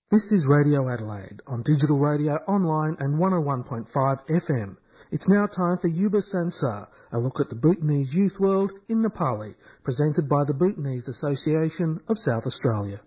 This is Radio Adelaide on digital radio, online and 101.5 FM. It's now time for Yuba Sansar, a look at the Bhutanese youth world in Nepali, presented by the Bhutanese Association of South Australia.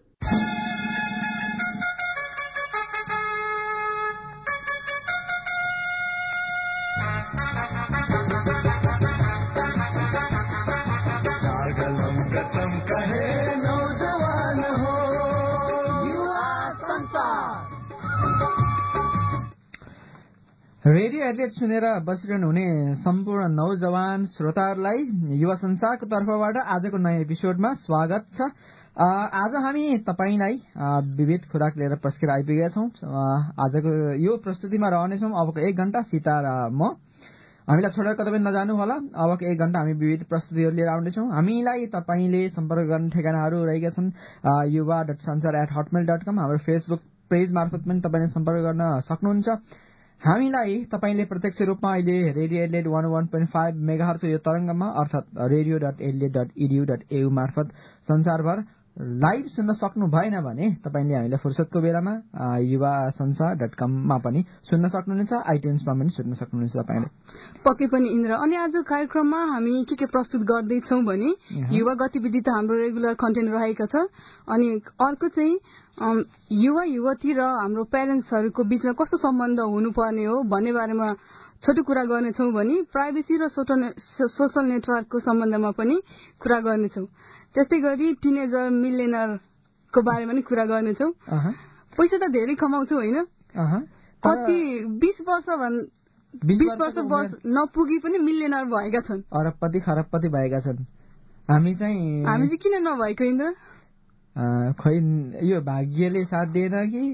Radio Adelaide सुनेर बसिरहनु हुने सम्पूर्ण नौजवान श्रोताहरूलाई युवा संसारको तर्फबाट आजको नयाँ एपिसोडमा स्वागत छ। आज हामी तपाईलाई विविध खुराक लिएर प्रस्किर आइपुगेका छौं। आजको यो प्रस्तुतिमा रहनेछौं अबको 1 घण्टा सीता र म। हामीलाई छोडेर कतै पनि नजानु होला। अबको 1 घण्टा हामी विविध प्रस्तुतिहरू लिएर आउनेछौं। हामीलाई तपाईले सम्पर्क गर्ने ठेगानाहरू रहेका छन् yuva.sansar@hotmail.com। हाम्रो फेसबुक पेज मार्फत पनि तपाईले सम्पर्क गर्न सक्नुहुन्छ। हामीलाई तपाईले प्रत्यक्ष रूपमा अहिले रेडियो एडलेट 101.5 मेगाहर्ज यो तरंगमा अर्थात radio.adelaide.edu.au मार्फत संसारभर लाइभ सुन्न सक्नु भएन भने तपाईले हामीलाई फुर्सदको बेलामा yuvasansar.com मा पनि सुन्न सक्नुहुनेछ, आइट्युन्स मा पनि सुन्न सक्नुहुनेछ तपाईले। पक्कै पनि इन्द्र। अनि आज कार्यक्रममा हामी के प्रस्तुत गर्दै छौं भने युवा गतिविधि त हाम्रो रेगुलर कन्टेन्ट रहेको छ। अनि अर्को चाहिँ युवा युवती र हाम्रो प्यारेन्ट्सहरुको बीचमा कस्तो सम्बन्ध हुनुपर्ने हो भन्ने बारेमा छोटो कुरा गर्नेछौं भने प्राइभेसी र सोशल नेटवर्कको सम्बन्धमा पनि कुरा गर्नेछौं। त्यस्तै गरी टिनेजर मिलेनियरको बारेमा पनि कुरा गर्नेछौं। पैसा त धेरै कमाउँछौ हैन? कति 20 वर्ष नपुगी पनि मिलियनर भएका छन्। अरबपति खरबपति भएका छन्। हामी चाहिँ किन नभएको इन्द्र? खै यो भाग्यले साथ दिएन कि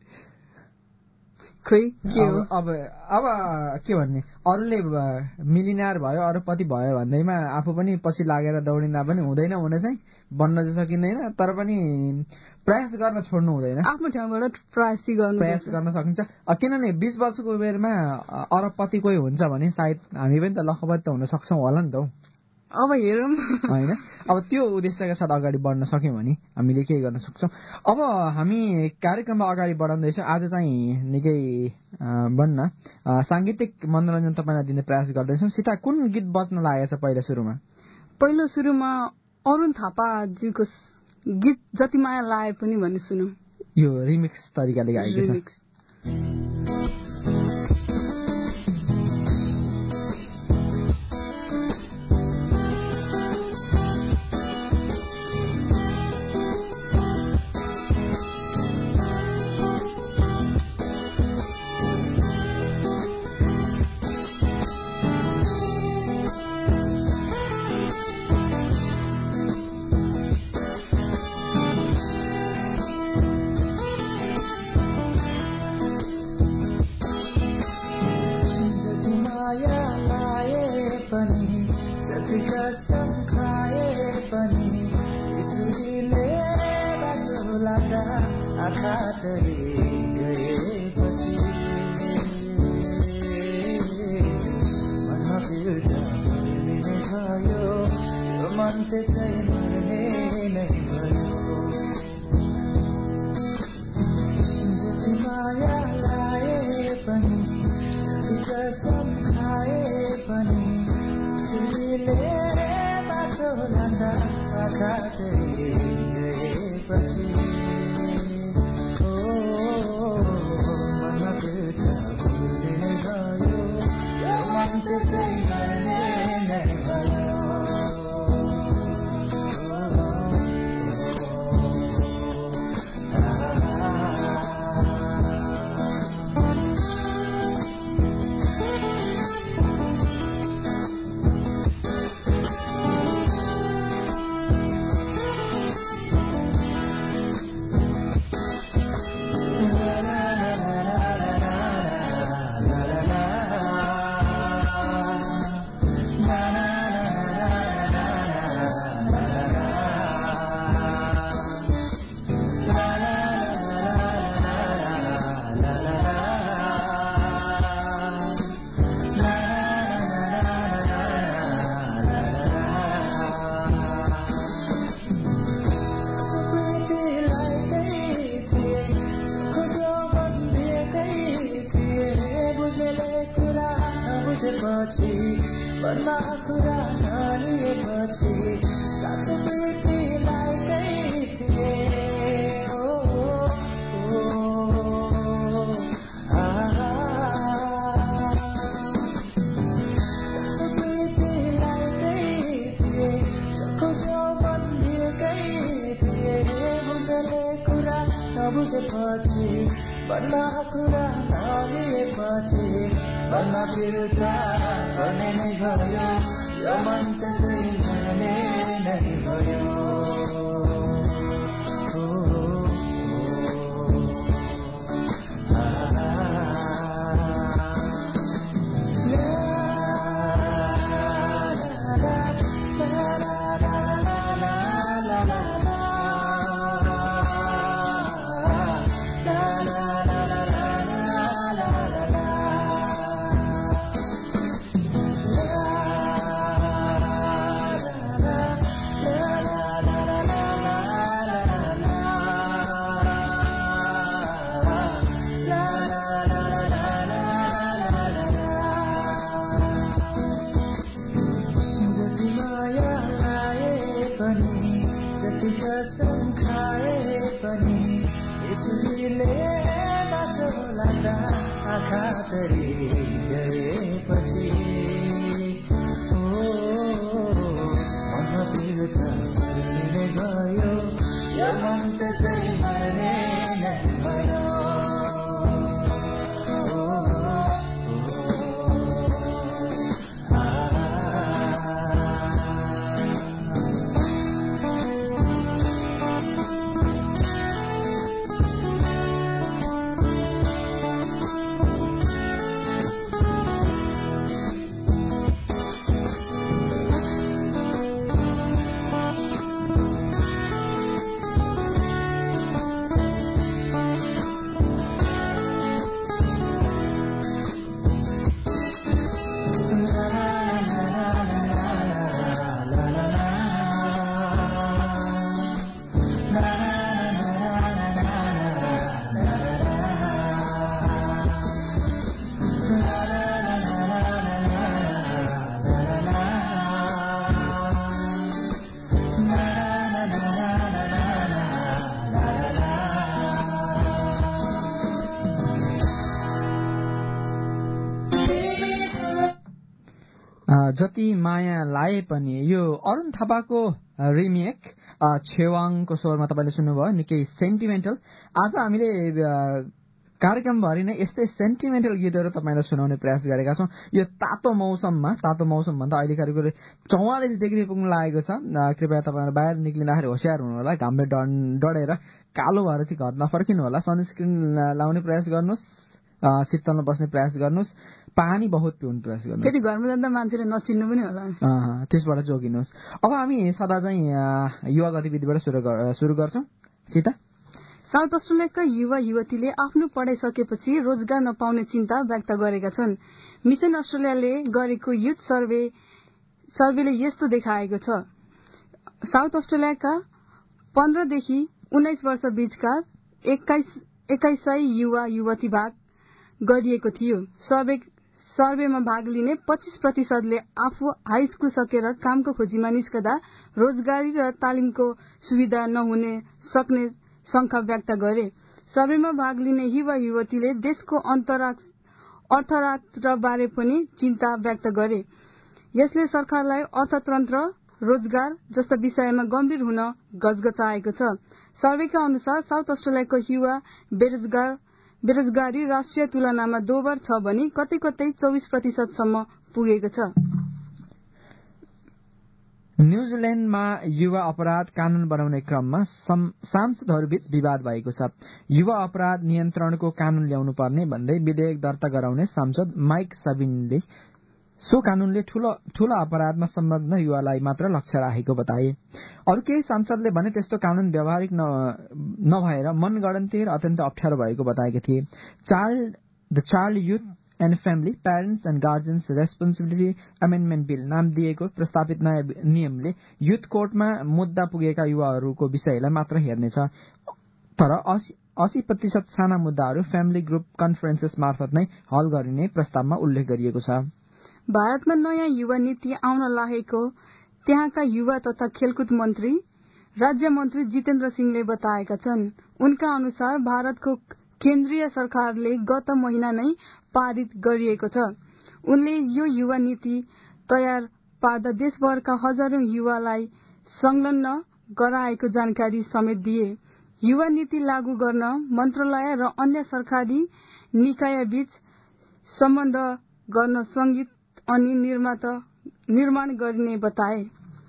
खै के हो? अब के भन्ने, अरूले मिलियनर भयो अरबपति भयो भन्दैमा आफू पनि पछि लागेर दौडिँदा पनि हुँदैन। हुन चाहिँ बन्न चाहिँ सकिँदैन, तर पनि प्रयास गर्न छोड्नु हुँदैन। आफ्नो ठाउँबाट प्रयास गर्न सकिन्छ। किनभने 20 वर्षको उमेरमा अरबपति कोही हुन्छ भने सायद हामी पनि त लखपति त हुन सक्छौं होला नि त। अब हेरौं हैन। अब त्यो उद्देश्यका साथ अगाडि बढ्न सक्यौं भने हामीले के गर्न सक्छौं। अब हामी कार्यक्रममा अगाडि बढाउँदैछौं। आज चाहिँ निकै भन्न सांगीतिक मनोरञ्जन तपाईलाई दिने प्रयास गर्दैछौं। सीता कुन गीत बज्न लागेछ पहिलो सुरुमा अरुण थापाजीको गीत जति माया लाए पनि भन्ने सुनौ। यो रिमिक्स तरिकाले गाएको छ। बन्ना कुरा नलिएपछि साँचो प्रीतिलाई कही थिए साँचो प्रीतिलाई कही थिए चोखो चौबन दिएकै थिए बुझले कुरा नबुझेपछि बन्ना कुरा नलिएपछि बन्ना फिर्ता गर्ने नै भयो यो मन त्यसै मर्ने नै भयो जति माया लाए पनि यो अरुण थापाको रिमेक छेवाङको स्वरमा तपाईँले सुन्नुभयो निकै सेन्टिमेन्टल। आज हामीले कार्यक्रमभरि नै यस्तै सेन्टिमेन्टल गीतहरू तपाईँलाई सुनाउने प्रयास गरेका छौँ। यो तातो मौसम भन्दा अहिले करिब 44 डिग्री पुग्न लागेको छ। कृपया तपाईँहरू बाहिर निक्लिँदाखेरि होसियार हुनु होला, घामले डढेर कालो भएर चाहिँ घर नफर्किनु होला। सनस्क्रिन लाउने प्रयास गर्नुहोस्, शीतलमा बस्ने प्रयास गर्नुहोस्, पानी बहुत पिउनु प्रयास गर्नुहोस्। फेरि घरमा जाँदा मान्छेले नचिन्नु पनि होला, त्यसबाट जोगिनुहोस्। अब हामी सदा चाहिँ युवा गतिविधिबाट सुरु गर्छौँ। सीता, साउथ अस्ट्रेलियाका युवा युवतीले आफ्नो पढाइ सकेपछि रोजगार नपाउने चिन्ता व्यक्त गरेका छन्। मिशन अस्ट्रेलियाले गरेको युथ सर्वेले यस्तो देखाएको छ। साउथ अस्ट्रेलियाका 15 देखि 19 वर्ष बीचका 2100 युवा युवती भाग गरिएको थियो। सर्वेमा भाग लिने 25%ले आफू हाई स्कुल सकेर कामको खोजीमा निस्कदा रोजगारी र तालिमको सुविधा नहुने सक्ने शंका व्यक्त गरे। सर्वेमा भाग लिने युवा युवतीले देशको अर्थतन्त्रबारे पनि चिन्ता व्यक्त गरे। यसले सरकारलाई अर्थतन्त्र, रोजगार जस्ता विषयमा गम्भीर हुन गजगचाएको छ। सर्वेका अनुसार साउथ अस्ट्रेलियाको युवा बेरोजगारी राष्ट्रिय तुलनामा दोब्बर छ भने कतै 24% सम्म पुगेको छ। न्यूजील्याण्डमा युवा अपराध कानून बनाउने क्रममा सांसदहरूबीच विवाद भएको छ। युवा अपराध नियन्त्रणको कानून ल्याउनु पर्ने भन्दै विधेयक दर्ता गराउने सांसद माइक साबिनले सो कानूनले ठूला अपराधमा संलग्न युवालाई मात्र लक्ष्य राखेको बताए। अरू केही सांसदले भने त्यस्तो कानून व्यावहारिक नभएर मनगढन्ती र अत्यन्त अप्ठ्यारो भएको बताएका थिए। The child youth and family parents and guardians responsibility amendment bill नाम दिएको प्रस्तावित नयाँ नियमले युथ कोर्टमा मुद्दा पुगेका युवाहरूको विषयलाई मात्र हेर्नेछ। तर 80% साना मुद्दाहरू फ्यामिली ग्रुप कन्फरेन्सेस मार्फत नै हल गरिने प्रस्तावमा उल्लेख गरिएको छ। भारतमा नयाँ युवा नीति आउन लागेको त्यहाँका युवा तथा खेलकुद मन्त्री राज्य मन्त्री जितेन्द्र सिंहले बताएका छन्। उनका अनुसार भारतको केन्द्रीय सरकारले गत महिना नै पारित गरिएको छ। उनले यो युवा नीति तयार पार्दा देशभरका हजारौं युवालाई संलग्न गराएको जानकारी समेत दिए। युवा नीति लागू गर्न मन्त्रालय र अन्य सरकारी निकायबीच सम्बन्ध गर्न संगीत अनि निर्माण गर्ने बताए।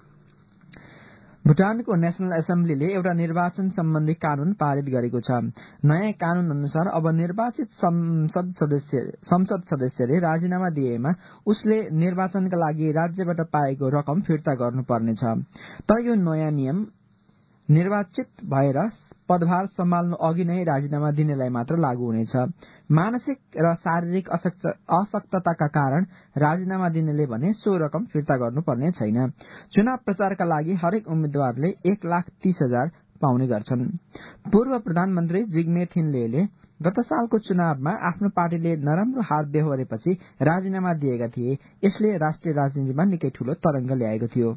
भुटानको नेशनल एसेम्ब्लीले एउटा निर्वाचन सम्बन्धी कानून पारित गरेको छ। नयाँ कानून अनुसार अब निर्वाचित संसद सदस्यले राजीनामा दिएमा उसले निर्वाचनका लागि राज्यबाट पाएको रकम फिर्ता गर्नुपर्नेछ। तर यो नयाँ नियम निर्वाचित भएर पदभार सम्हाल्नु अघि नै राजीनामा दिनेलाई मात्र लागू हुनेछ। मानसिक र शारीरिक अशक्तताका कारण राजीनामा दिनेले भने सो रकम फिर्ता गर्नुपर्ने छैन। चुनाव प्रचारका लागि हरेक उम्मेद्वारले 1,30,000 पाउने गर्छन्। पूर्व प्रधानमन्त्री जिग्मे थिन्लेले गत सालको चुनावमा आफ्नो पार्टीले नराम्रो हार बेहोरेपछि राजीनामा दिएका थिए। यसले राष्ट्रिय राजनीतिमा निकै ठूलो तरंग ल्याएको थियो।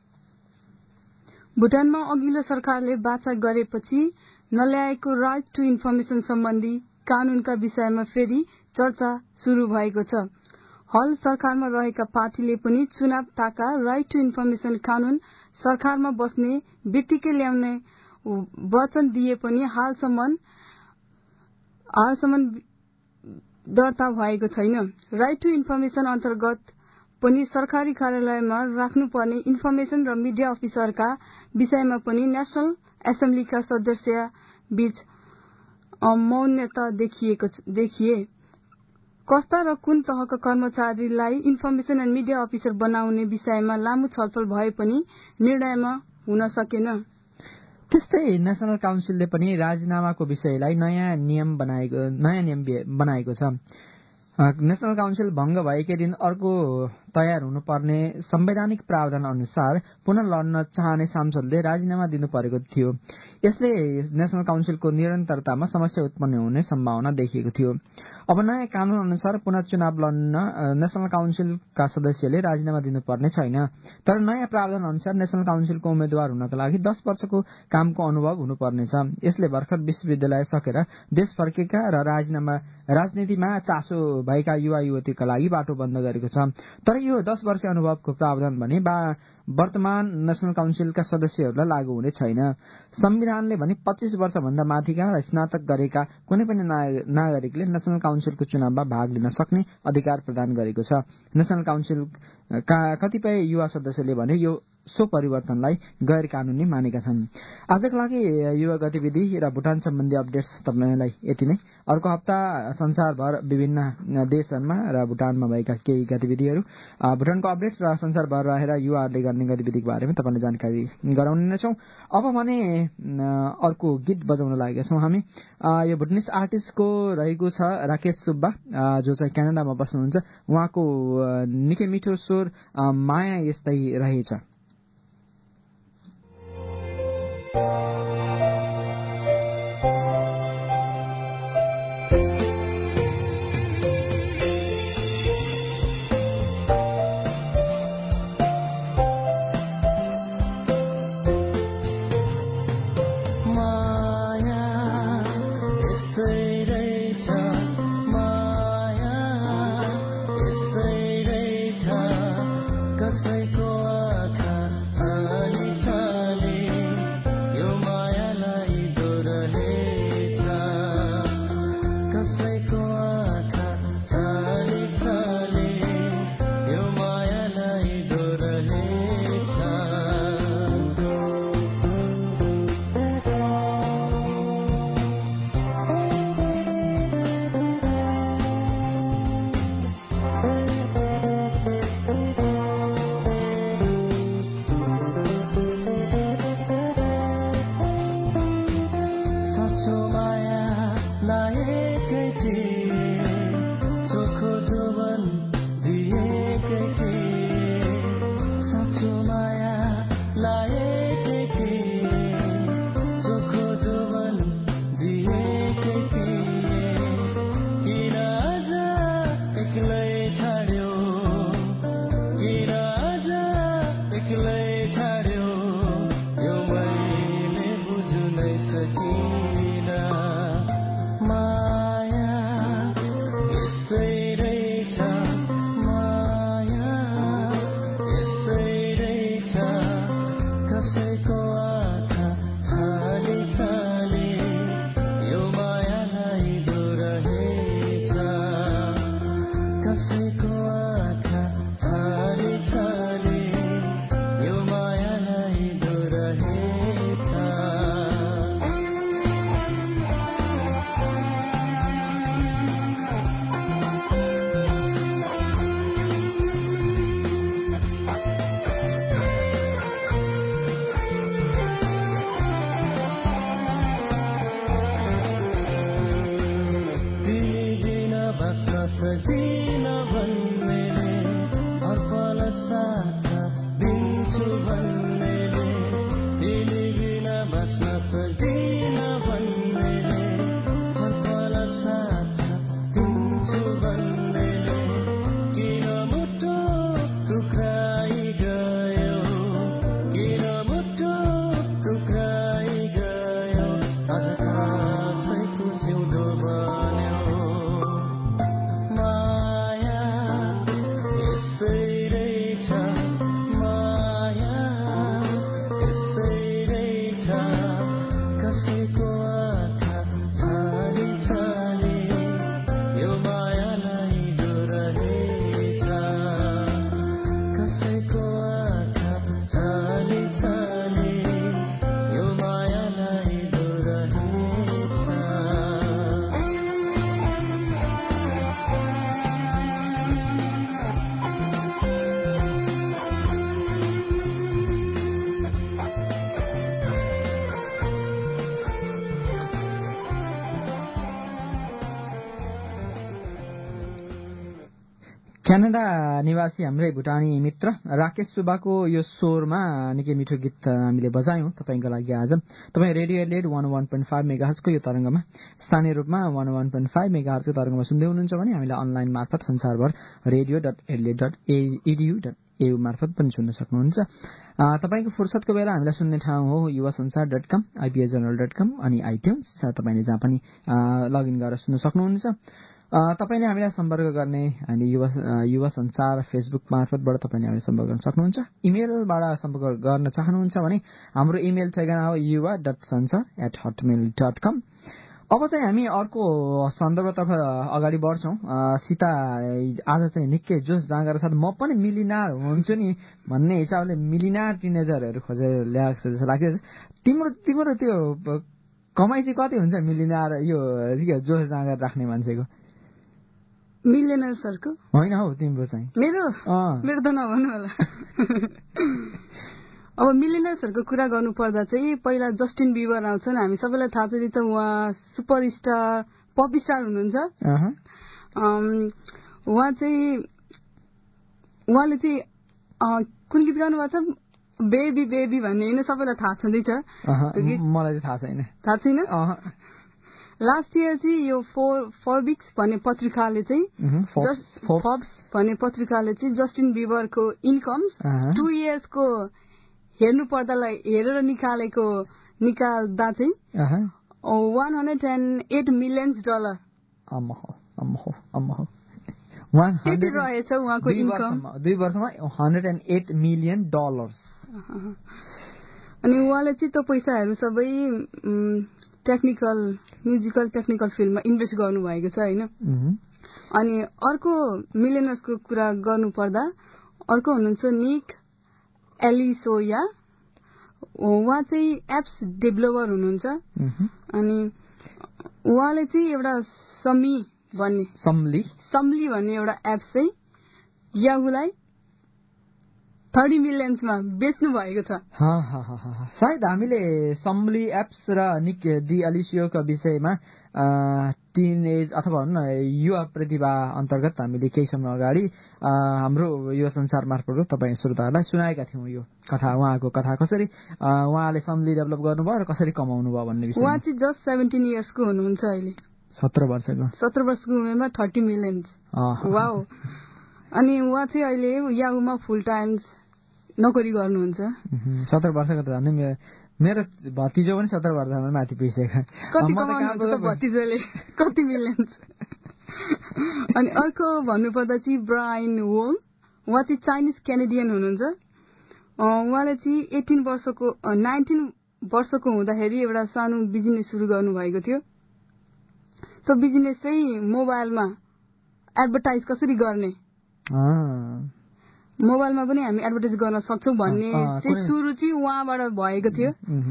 भुटानमा अघिल्लो सरकारले बाचा गरेपछि नल्याएको राइट टु इन्फर्मेशन सम्बन्धी कानूनका विषयमा फेरि चर्चा शुरू भएको छ। हल सरकारमा रहेका पार्टीले पनि चुनाव ताका राइट टु इन्फर्मेशन कानून सरकारमा बस्ने बित्तिकै ल्याउने वचन दिए पनि हालसम्म दर्ता भएको छैन। राइट टु इन्फर्मेशन अन्तर्गत पनि सरकारी कार्यालयमा राख्नुपर्ने इन्फर्मेशन र मिडिया अफिसरका विषयमा पनि नेशनल एसेम्ब्लीका सदस्य बीच मौनता देखिए। कस्ता र कुन तहका कर्मचारीलाई इन्फर्मेशन एन्ड मिडिया अफिसर बनाउने विषयमा लामो छलफल भए पनि निर्णयमा हुन सकेन। त्यस्तै नेशनल काउन्सिलले पनि राजीनामाको विषयलाई नयाँ नियम बनाएको छ। नेशनल काउन्सिल भंग भएकै दिन अर्को तयार हुनुपर्ने संवैधानिक प्रावधान अनुसार पुनः लड्न चाहने सांसदले राजीनामा दिनु परेको थियो। यसले नेशनल काउन्सिलको निरन्तरतामा समस्या उत्पन्न हुने सम्भावना देखिएको थियो। अब नयाँ कानून अनुसार पुनः चुनाव लड्न नेशनल काउन्सिलका सदस्यले राजीनामा दिनुपर्ने छैन। तर नयाँ प्रावधान अनुसार नेशनल काउन्सिलको उम्मेद्वार हुनका लागि 10 वर्षको कामको अनुभव हुनुपर्नेछ। यसले भर्खर विश्वविद्यालय सकेर देश फर्केका र राजनीतिमा चासो भएका युवा युवतीका लागि बाटो बन्द गरेको छ। तर यो 10 वर्ष अनुभवको प्रावधान भने वर्तमान नेशनल काउन्सिलका सदस्यहरूलाई लागू हुने छैन। संविधानले भने 25 वर्षभन्दा माथिका र स्नातक गरेका कुनै पनि नागरिकले नेशनल काउन्सिलको चुनावमा भाग लिन सक्ने अधिकार प्रदान गरेको छ। नेशनल काउन्सिलका कतिपय युवा सदस्यले भने यो सो परिवर्तनलाई गैर कानूनी मानेका छन्। आजको लागि युवा गतिविधि र भुटान सम्बन्धी अपडेट्स तपाईलाई यति नै। अर्को हप्ता संसारभर विभिन्न देशहरूमा र भुटानमा भएका केही गतिविधिहरू, भुटानको अपडेट र संसारभर रहेर युवाहरूले गर्ने गतिविधिको बारेमा तपाईलाई जानकारी गराउने नै छौं। अब भने अर्को गीत बजाउन लागेका छौं हामी। यो भुटनिस आर्टिस्टको रहेको छ राकेश सुब्बा, जो चाहिँ क्यानाडामा बस्नुहुन्छ। उहाँको निकै मिठो स्वर माया यस्तै रहेछ। सक्दिन भन्नेले हर पल साथ दिन्छु भन्नेले तिमी बिना बाँच्न सक्दिन भन्नेले हर पल साथ दिन्छु भन्नेले किन मुटु टुक्राइ गयो किन मुटु टुक्राइ गयो आज कसैको सिउँदो बन्यो माया यस्तै रहेछ माया यस्तै रहेछ कसैको आँखा छाली छाली यो मायालाई डोरहेछ कसैको आँखा छाली छाली यो मायालाई डोरहेछ क्यानाडा निवासी हाम्रै भुटानी मित्र राकेश सुब्बाको यो स्वरमा निकै मिठो गीत हामीले बजायौं तपाईंको लागि आज। तपाईँ रेडियो एडलेड 101.5 मेगाहर्जको यो तरंगमा स्थानीय रूपमा 101.5 मेगाहर्जको तरंगमा सुन्दै हुनुहुन्छ भने हामीलाई अनलाइन मार्फत संसारभर radio.adelaide.edu.au मार्फत पनि सुन्न सक्नुहुन्छ। तपाईको फुर्सदको बेला हामीलाई सुन्ने ठाउँ हो yuvasansar.com, ipsjournal.com अनि iTunes। तपाईले जहाँ पनि लगइन गरेर सुन्न सक्नुहुन्छ। तपाईले हामीलाई सम्पर्क गर्ने अनि युवा संसार फेसबुक मार्फतबाट तपाईले हामीलाई सम्पर्क गर्न सक्नुहुन्छ। इमेलबाट सम्पर्क गर्न चाहनुहुन्छ भने हाम्रो इमेल ठेगाना हो yuva.sansar@hotmail.com। अब चाहिँ हामी अर्को सन्दर्भतर्फ अगाडि बढ्छौं। सीता आज चाहिँ निकै जोस जाँगर साथ म पनि मिलिनार हुन्छु नि भन्ने हिसाबले मिलिनार टिनेजरहरू खोजेर ल्याएको छ जस्तो लाग्छ। तिम्रो त्यो कमाइ चाहिँ कति हुन्छ मिलिनार यो जोस जाँगर राख्ने मान्छेको? मिलियनर्सहरुको होइन हौ तिम्रो चाहिँ? मेरो त नभन्नु होला। अब मिलियनर्सहरुको कुरा गर्नु पर्दा चाहिँ पहिला जस्टिन बिबर आउँछन्। हामी सबैलाई थाहा छ कि उहाँ सुपरस्टार पप स्टार हुनुहुन्छ। उहाँले चाहिँ कुन गीत गाउनु भएको छ? बेबी बेबी भन्ने हैन, सबैलाई थाहा छँदैछ। मलाई चाहिँ थाहा छैन। थाहा छैन? लास्ट इयर चाहिँ यो फोर्ब्स भन्ने पत्रिकाले चाहिँ जस्टिन बिबरको इन्कम्स 2 इयर्सको हेर्नु पर्दालाई हेरेर निकाल्दा चाहिँ $108 million रहेछ उहाँको इन्कम। 2 वर्षमा $108 million। अनि उहाँले चाहिँ त्यो पैसाहरू सबै म्युजिकल टेक्निकल फिल्डमा इन्भेस्ट गर्नुभएको छ हैन। अनि अर्को मिलियनर्सको कुरा गर्नु पर्दा अर्को हुनुहुन्छ निक एलिसोया। उहाँ चाहिँ एप्स डेभलपर हुनुहुन्छ। अनि उहाँले चाहिँ एउटा सम्ली भन्ने एउटा एप्स चाहिँ याहुलाई $30 million बेच्नु भएको छ। सायद हामीले सम्ली एप्स र निक डी एलिसियोका विषयमा टिनेज अथवा भन्न युवा प्रतिभा अन्तर्गत हामीले केही समय अगाडि हाम्रो यो संसार मार्फत तपाईँ श्रोताहरूलाई सुनाएका थियौँ। यो कथा, उहाँको कथा कसरी उहाँले सम्ली डेभलप गर्नुभयो र कसरी कमाउनु भयो भन्ने विषय। उहाँ चाहिँ जस्ट 17 इयर्सको हुनुहुन्छ अहिले। 17 वर्षको उमेरमा $30 million। वाउ। अनि उहाँ चाहिँ अहिले याहुमा फुल टाइम नोकरी गर्नुहुन्छ। 17 वर्षको त झन् मेरो भतिजो पनि 17 वर्षमा माथि पुगिसक्यो। कति कमाउनुहुन्छ त भतिजोले? कति मिलियन्स? अनि अर्को भन्नुपर्दा चाहिँ ब्रायन वोङ। उहाँ चाहिँ चाइनिज क्यानेडियन हुनुहुन्छ। उहाँले चाहिँ 19 वर्षको हुँदाखेरि एउटा सानो बिजनेस सुरु गर्नुभएको थियो। त्यो बिजनेस चाहिँ मोबाइलमा एडभर्टाइज कसरी गर्ने, मोबाइलमा पनि हामी एडभर्टाइज गर्न सक्छौं भन्ने चाहिँ सुरु चाहिँ उहाँबाट भएको थियो।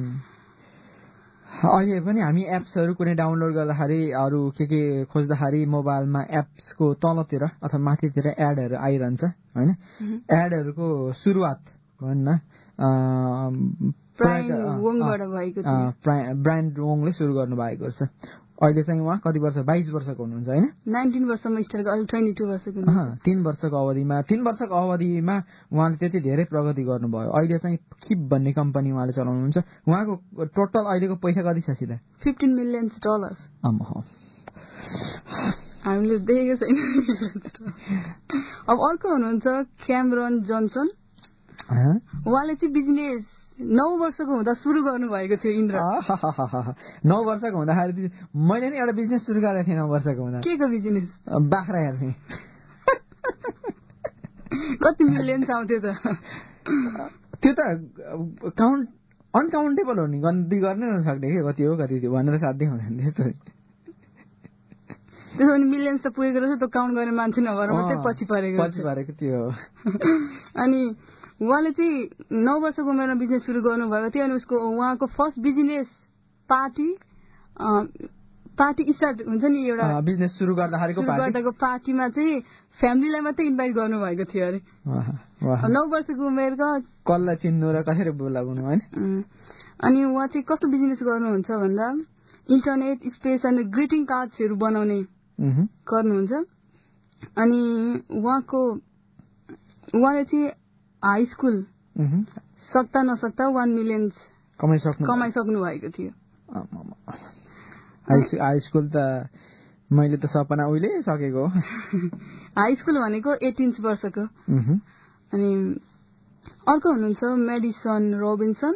अहिले पनि हामी एप्सहरू कुनै डाउनलोड गर्दाखेरि अरू के खोज्दाखेरि मोबाइलमा एप्सको तलतिर अथवा माथितिर एडहरू आइरहन्छ हैन। एडहरूको सुरुवात भन्न वङबाट भएको थियो। ब्रायन वङले सुरु गर्नुभएको छ। अहिले चाहिँ उहाँ कति वर्ष 22 वर्षको हुनुहुन्छ हैन? 19 वर्षमा स्टार्ट गर्यो, 22 वर्षको हुनुहुन्छ। 3 वर्षको अवधिमा उहाँले त्यति धेरै प्रगति गर्नुभयो। अहिले चाहिँ किप भन्ने कम्पनी उहाँले चलाउनुहुन्छ। उहाँको टोटल अहिलेको पैसा कति छ सिधा? $15 million। हामीले देखेको छैन। अब अर्को हुनुहुन्छ क्यामरन जोन्सन। उहाँले चाहिँ बिजनेस 9 वर्षको हुँदा सुरु गर्नुभएको थियो। इन्द्र 9 वर्षको हुँदाखेरि मैले नि एउटा बिजनेस सुरु गरेको थिएँ। 9 वर्षको हुँदा के को बिजनेस? बाख्रा हेर्थेँ। कति मिलियन्स आउँथ्यो त? त्यो त अनकाउन्टेबल हो नि, गन्ती गर्नै नसक्ने के कति हो कति थियो भनेर साध्यै हुँदैन त्यस्तो। त्यसो भने मिलियन्स त पुगेको रहेछ, त्यो काउन्ट गर्ने मान्छे नभएर मात्रै पछि परेको त्यो। अनि उहाँले चाहिँ 9 वर्षको उमेरमा बिजनेस सुरु गर्नुभएको थियो। अनि उहाँको फर्स्ट बिजनेस पार्टी स्टार्ट हुन्छ नि, एउटा बिजनेस सुरु गर्दाको पार्टीमा चाहिँ फ्यामिलीलाई मात्रै इन्भाइट गर्नुभएको थियो अरे। 9 वर्षको उमेरको कसलाई चिन्नु र कसरी बोलाउनु हैन। अनि उहाँ चाहिँ कस्तो बिजनेस गर्नुहुन्छ भन्दा इन्टरनेट स्पेस अनि ग्रिटिङ कार्ड्सहरू बनाउने गर्नुहुन्छ। अनि उहाँले चाहिँ हाई स्कुल सक्दा नसक्दा 1 million कमाइसक्नु भएको थियो। हाई स्कुल त मैले त सपना उहिले सकेको। हाई स्कुल भनेको 18 वर्षको। अनि अर्को हुनुहुन्छ मेडिसन रोबिन्सन।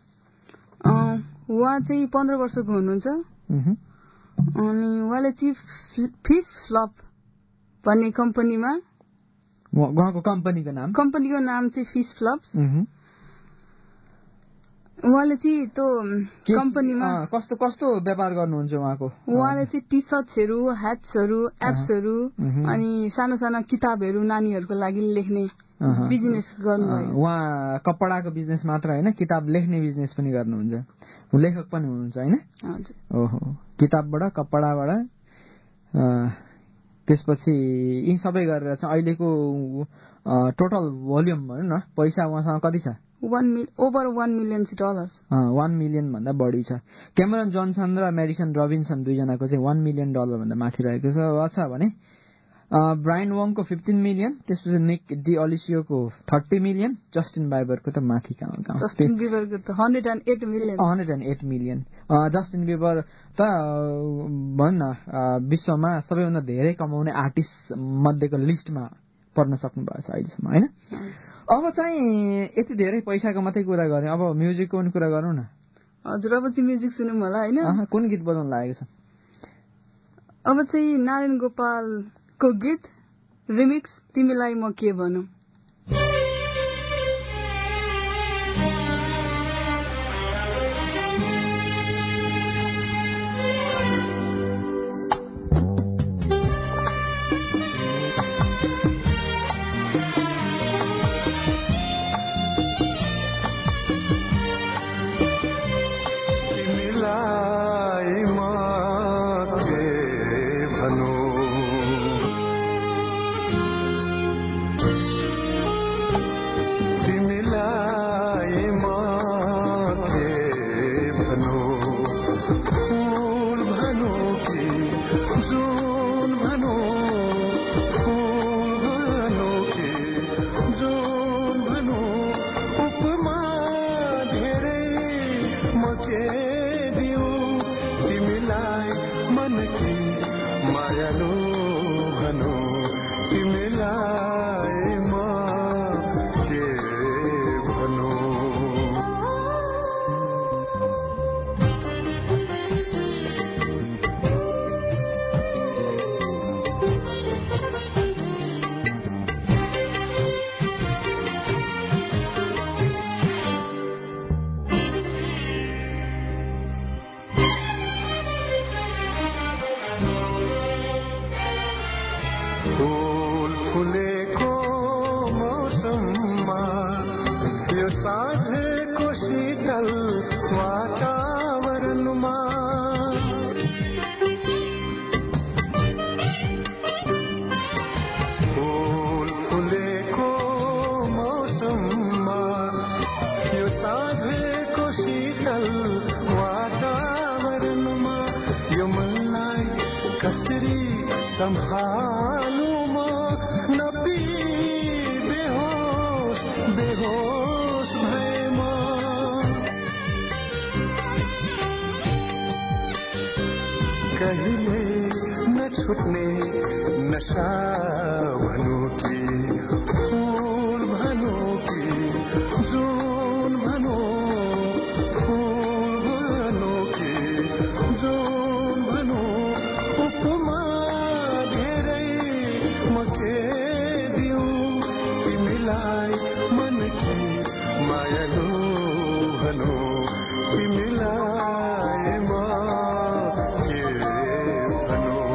उहाँ चाहिँ 15 वर्षको हुनुहुन्छ। अनि उहाँले चाहिँ फिस फ्लप भन्ने कम्पनीमा, उहाँको कम्पनीको नाम चाहिँ फिस फ्लप्स। उहाँले चाहिँ त्यो कम्पनीमा कस्तो व्यापार गर्नुहुन्छ उहाँको? उहाँले चाहिँ टी सर्ट्सहरू, ह्याट्सहरू, एप्सहरू अनि सानो सानो किताबहरू नानीहरूको लागि लेख्ने बिजनेस गर्नुभयो। उहाँ कपडाको बिजनेस मात्र होइन, किताब लेख्ने बिजनेस पनि गर्नुहुन्छ। लेखक पनि हुनुहुन्छ होइन? ओहो, किताबबाट कपडाबाट त्यसपछि यी सबै गरेर चाहिँ अहिलेको टोटल भोल्युम भनौँ न पैसा उहाँसँग कति छ? over $1 million। 1 million भन्दा बढी छ। क्यामेरन जोन्सन र मेडिसन रोबिन्सन दुईजनाको चाहिँ $1 million भन्दा माथि रहेको छ भने ब्रायन वङको 15 million, त्यसपछि निक डी अलिसियोको 30 million, जस्टिन बाइबरको त माथि कहाँ जस्टिन बिबरको त 108 million। 108 million। जस्टिन बिबर त भन्न विश्वमा सबैभन्दा धेरै कमाउने आर्टिस्ट मध्येको लिस्टमा पर्न सक्नु भएको छ अहिलेसम्म हैन। अब चाहिँ यति धेरै पैसाको मात्रै कुरा गऱ्यौँ, अब म्युजिकको पनि कुरा गरौँ न। हजुर, अब चाहिँ म्युजिक सुनौँ होला हैन। कुन गीत बजाउन लागेको छ? अब चाहिँ नारायण गोपालको गीत रिमिक्स तिमीलाई म के भनौँ। सम्हाल्नु म नपी बेहोस बेहोस भए म कहिले नछुट्ने नशा भनौँ कि फूल भनौँ कि जुन भनौँ फूल भनौँ कि जुन भनौँ उपमा धेरै म के दिउँ तिमीलाई मन कि मायालु भनौँ तिमीलाई म के भनौँ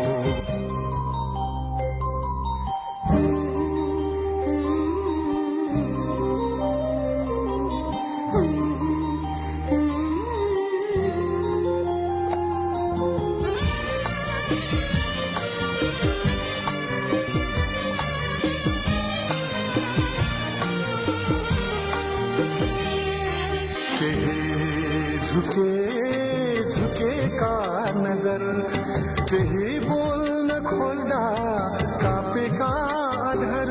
झुकेका नजर केही बोल्न खोज्दा कापेका अधर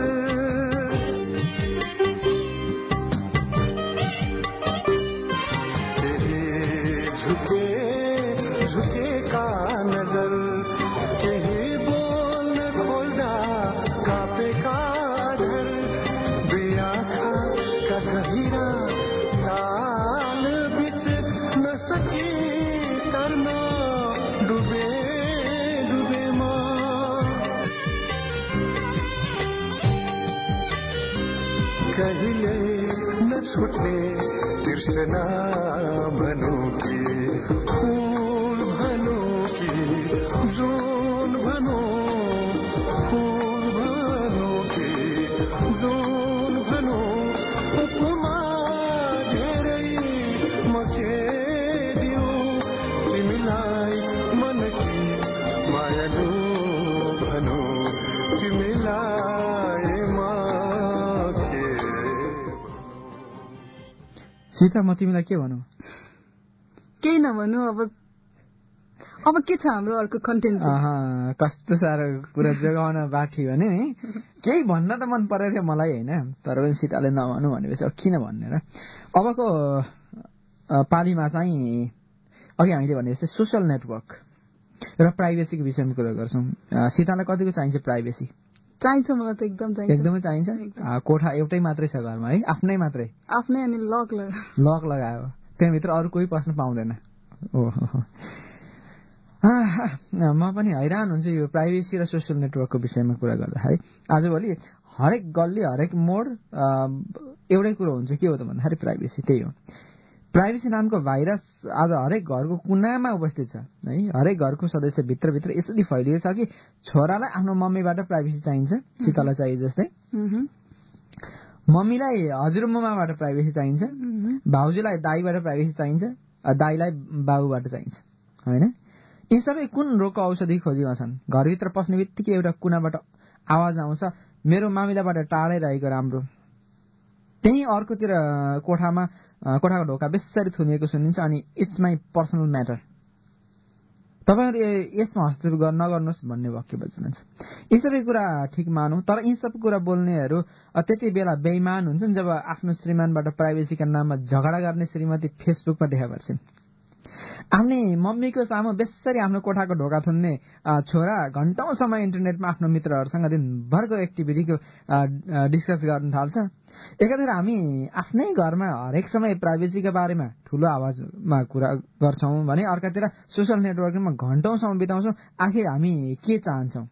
केही झुकेका नजर केही बोल्न खोज्दा कापेका अधर दुई आँखाका गहिरा ताल बीच नसकी तर्न डुबे म कहिले नछुट्ने तिर्सना भनौँ कि फूल भनौँ कि जुन भनौँ फूल भनौँ कि जुन भनौँ उपमा धेरै म के दिउँ तिमीलाई मन कि मायालु भनौँ तिमीलाई म के सीता म तिमीलाई के भनौँ केही नभनौँ अब के छ हाम्रो अर्को कन्टेन्ट कस्तो साह्रो कुरा जोगाउन बाठी भने नि केही भन्न त मन परेको थियो मलाई होइन तर पनि सीताले नभनौँ भनेपछि अब किन भन्ने र अबको पालीमा चाहिँ अघि हामीले भने जस्तै सोसल नेटवर्क र प्राइभेसीको विषयमा कुरा गर्छौँ सीतालाई कतिको चाहिन्छ प्राइभेसी चाहिन्छ मलाई त एकदमै चाहिन्छ कोठा एउटै मात्रै छ घरमा है आफ्नै मात्रै आफ्नै अनि लक लगायो त्यहाँभित्र अरू कोही पस्न पाउँदैन ओहो म पनि हैरान हुन्छु यो प्राइभेसी र सोसियल नेटवर्कको विषयमा कुरा गर्दा है आजभोलि हरेक गल्ली हरेक मोड एउटै कुरो हुन्छ के हो त भन्दाखेरि प्राइभेसी त्यही हो प्राइभेसी नामको भाइरस आज हरेक घरको कुनामा उपस्थित छ है हरेक घरको सदस्य भित्रभित्र यसरी फैलिएको छ कि छोरालाई आफ्नो मम्मीबाट प्राइभेसी चाहिन्छ सीतालाई चाहिए जस्तै मम्मीलाई हजुरमुमाबाट प्राइभेसी चाहिन्छ भाउजूलाई दाईबाट प्राइभेसी चाहिन्छ दाईलाई बाबुबाट चाहिन्छ होइन यी सबै कुन रोगको औषधि खोजीमा छन् घरभित्र पस्ने बित्तिकै एउटा कुनाबाट आवाज आउँछ मेरो मामिलाबाट टाढै रहेको राम्रो त्यही अर्कोतिर कोठाको ढोका बेसरी थुनिएको सुनिन्छ अनि इट्स माई पर्सनल म्याटर तपाईँहरू यसमा हस्तक्षेप नगर्नुहोस् भन्ने वाक्य वचन छ यी सबै कुरा ठिक मानौँ तर यी सबै कुरा बोल्नेहरू त्यति बेला बेइमान हुन्छन् जब आफ्नो श्रीमानबाट प्राइभेसीका नाममा झगडा गर्ने श्रीमती फेसबुकमा देखा पर्छन् आफ्नै मम्मीको सामु बेसरी आफ्नो कोठाको ढोका थुन्ने छोरा घण्टौँसम्म इन्टरनेटमा आफ्नो मित्रहरूसँग दिनभरको एक्टिभिटीको डिस्कस गर्न थाल्छ एकातिर हामी आफ्नै घरमा हरेक समय प्राइभेसीका बारेमा ठुलो आवाजमा कुरा गर्छौँ भने अर्कातिर सोसियल नेटवर्किङमा घण्टौँसम्म बिताउँछौँ आखिर हामी के चाहन्छौँ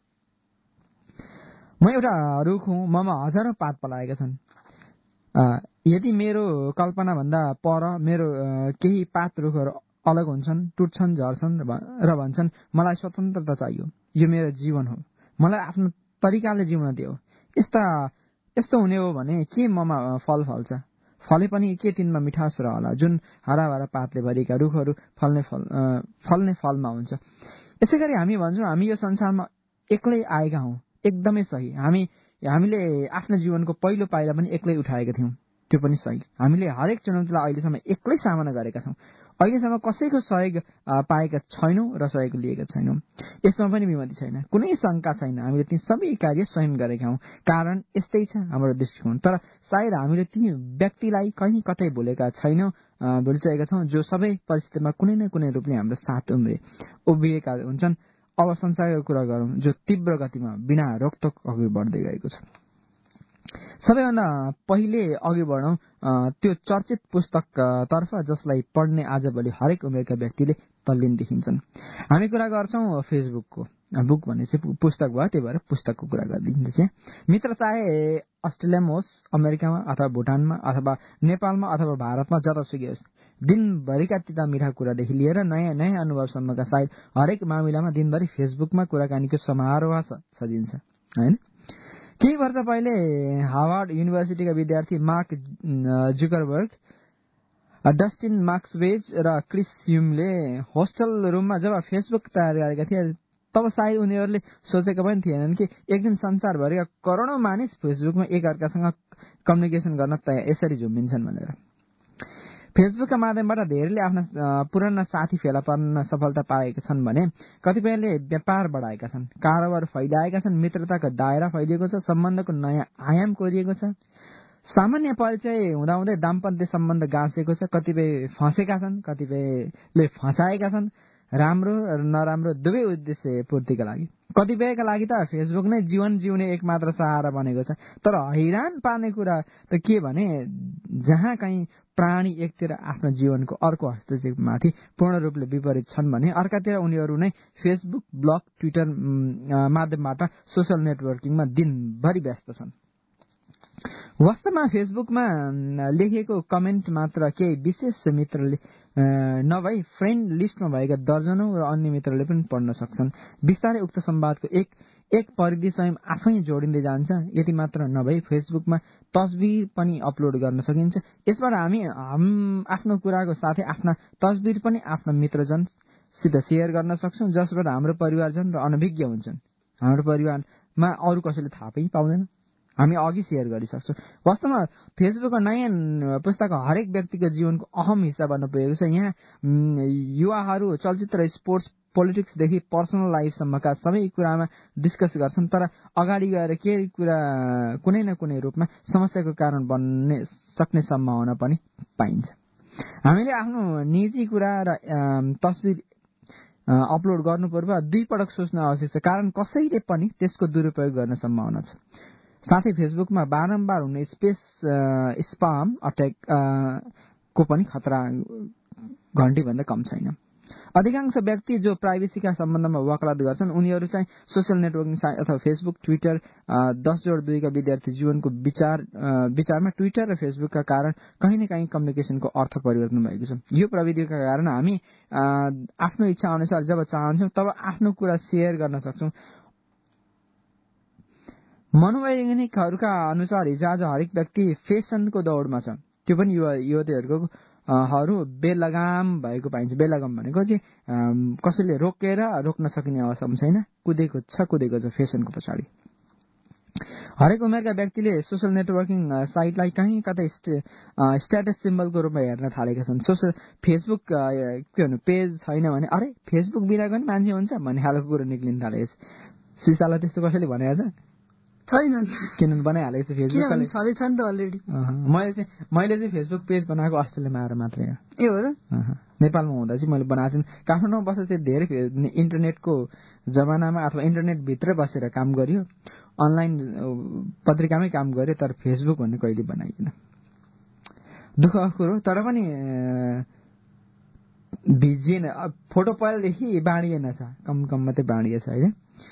म एउटा रुख हुँ ममा हजारौँ पात पलाएका छन् यदि मेरो कल्पनाभन्दा पर मेरो केही पात रुखहरू अलग हुन्छन् टुट्छन् झर्छन् र भन्छन् मलाई स्वतन्त्रता चाहियो यो मेरो जीवन हो मलाई आफ्नो तरिकाले जिउन दियो यस्तो हुने हो भने के ममा फल फल्छ फले पनि के तिनमा मिठास रहला जुन हराभरा पातले भरिएका रुखहरू फल्ने फलमा हुन्छ यसैगरी हामी भन्छौँ हामी यो संसारमा एक्लै आएका हौँ एकदमै सही हामीले आफ्नो जीवनको पहिलो पाइला पनि एक्लै उठाएका थियौँ त्यो पनि सही हामीले हरेक चुनौतीलाई अहिलेसम्म एक्लै सामना गरेका छौँ अहिलेसम्म कसैको सहयोग पाएका छैनौँ र सहयोग लिएका छैनौँ। यसमा पनि विमति छैन, कुनै शङ्का छैन। हामीले ती सबै कार्य स्वयं गरेका हौँ। कारण यस्तै छ हाम्रो दृष्टिकोण। तर सायद हामीले ती व्यक्तिलाई कहीँ कतै भुलेका छैनौँ, भुलिसकेका छौँ, जो सबै परिस्थितिमा कुनै न कुनै रूपले हाम्रो साथ उभिएका हुन्छन्। अब संसारको कुरा गरौँ, जो तीव्र गतिमा बिना रोकटोक अघि बढ्दै गएको छ। सबैभन्दा पहिले अघि बढौँ त्यो चर्चित पुस्तकतर्फ, जसलाई पढ्ने आजभोलि हरेक उमेरका व्यक्तिले तल्लीन देखिन्छन्। हामी कुरा गर्छौँ फेसबुकको। बुक भन्ने चाहिँ पुस्तक भयो, त्यही भएर पुस्तकको कुरा गरिदिँदैछ। मित्र चाहे अस्ट्रेलियामा होस्, अमेरिकामा अथवा भुटानमा अथवा नेपालमा अथवा भारतमा, जतासुकै होस्, दिनभरिका तिता मिठा कुरादेखि लिएर नयाँ नयाँ अनुभवसम्मका सायद हरेक मामिलामा दिनभरि फेसबुकमा कुराकानीको समारोह सजिन्छ, होइन? केही वर्ष पहिले हार्वर्ड युनिभर्सिटीका विद्यार्थी मार्क जुकरबर्ग, डस्टिन मार्क्सवेज र क्रिस ह्युमले होस्टल रुममा जब फेसबुक तयार गरेका थिए, तब सायद उनीहरूले सोचेका पनि थिएनन् कि एक दिन संसारभरिका करोडौं मानिस फेसबुकमा एकअर्कासँग कम्युनिकेसन गर्न यसरी झुम्बिन्छन् भनेर। फेसबुकका माध्यमबाट धेरैले आफ्ना पुराना साथी फेला पार्न सफलता पाएका छन् भने कतिपयले व्यापार बढाएका छन्, कारोबार फैलाएका छन्, मित्रताको दायरा फैलिएको छ, सम्बन्धको नयाँ आयाम कोरिएको छ, सामान्य परिचय हुँदाहुँदै दाम्पत्य सम्बन्ध गाँसेको छ। कतिपय फँसेका छन्, कतिपयले फँसाएका छन्, राम्रो र नराम्रो दुवै उद्देश्य पूर्तिका लागि। कतिपयका लागि त फेसबुक नै जीवन जिउने एकमात्र सहारा बनेको छ। तर हैरान पार्ने कुरा त के भने, जहाँ कहीँ प्राणी एकतिर आफ्नो जीवनको अर्को हस्तक्षेपमाथि पूर्ण रूपले विपरीत छन् भने अर्कातिर उनीहरू नै फेसबुक, ब्लग, ट्विटर माध्यमबाट सोसल नेटवर्किङमा दिनभरि व्यस्त छन्। वास्तवमा फेसबुकमा लेखिएको कमेन्ट मात्र केही विशेष मित्रले नभई फ्रेन्ड लिस्टमा भएका दर्जनौं र अन्य मित्रले पनि पढ्न सक्छन्। बिस्तारै उक्त संवादको एक परिधि स्वयं आफै जोडिँदै जान्छ। यति मात्र नभई फेसबुकमा तस्बिर पनि अपलोड गर्न सकिन्छ। यसबाट हामी आफ्नो कुराको साथै आफ्ना तस्बिर पनि आफ्ना मित्रजनसित सेयर गर्न सक्छौं, जसबाट हाम्रो परिवारजन र अनभिज्ञ हुन्छन्। हाम्रो परिवारमा अरू कसैले थाहा पनि पाउँदैन, हामी अघि सेयर गरिसक्छौँ। वास्तवमा फेसबुकको नयाँ पुस्तक हरेक व्यक्तिको जीवनको अहम हिस्सा बन्न पुगेको छ। यहाँ युवाहरू चलचित्र, स्पोर्ट्स, पोलिटिक्सदेखि पर्सनल लाइफसम्मका सबै कुरामा डिस्कस गर्छन्। तर अगाडि गएर केही कुरा कुनै न कुनै रूपमा समस्याको कारण बन्न सक्ने सम्भावना पनि पाइन्छ। हामीले आफ्नो निजी कुरा र तस्बिर अपलोड गर्नु पूर्व दुई पटक सोच्न आवश्यक छ, कारण कसैले पनि त्यसको दुरुपयोग गर्ने सम्भावना छ। साथै फेसबुकमा बारम्बार हुने स्पाम अट्याक को पनि खतरा घण्टीभन्दा कम छैन। अधिकांश व्यक्ति जो प्राइभेसीका सम्बन्धमा वकालत गर्छन्, उनीहरू चाहिँ सोसियल नेटवर्किङ साइट अथवा फेसबुक, ट्विटर 10+2 का विद्यार्थी जीवनको विचारमा ट्विटर र फेसबुकका कारण कहीँ न कहीँ कम्युनिकेसनको अर्थ परिवर्तन भएको छ। यो प्रविधिका कारण हामी आफ्नो इच्छा अनुसार जब चाहन्छौँ तब आफ्नो कुरा सेयर गर्न सक्छौँ। मनोवैज्ञानिकहरूका अनुसार हिजोआज हरेक व्यक्ति फेसनको दौडमा छ। त्यो पनि युवतीहरू बेलगाम भएको पाइन्छ। बेलगाम भनेको चाहिँ कसैले रोक्न सकिने अवस्थामा छैन, कुदेको छ फेसनको पछाडि। हरेक उमेरका व्यक्तिले सोशल नेटवर्किङ साइटलाई कहीँ कतै स्ट्याटस सिम्बलको रूपमा हेर्न थालेका छन्। फेसबुक के भन्नु पेज छैन भने अरे फेसबुक बिनाको पनि मान्छे हुन्छ भन्ने खालको कुरो निक्लिन थालेको छ। सुशालाई त्यस्तो कसैले भनेको छ? छैनन्। किन बनाइहालेको छ फेसबुक? छँदैछ नि त अलरेडी। मैले चाहिँ फेसबुक पेज बनाएको अस्ट्रेलियामा आएर मात्रै हो। ए हो र? नेपालमा हुँदा चाहिँ मैले बनाएको थिएँ। काठमाडौँमा बस्दा चाहिँ धेरै इन्टरनेटको जमानामा अथवा इन्टरनेटभित्रै बसेर काम गरियो, अनलाइन पत्रिकामै काम गर्यो, तर फेसबुक भन्ने कहिले बनाइएन। दुःखको कुरो, तर पनि भिजिएन। फोटो पहिलादेखि बाँडिएन छ, कम मात्रै बाँडिएछ होइन।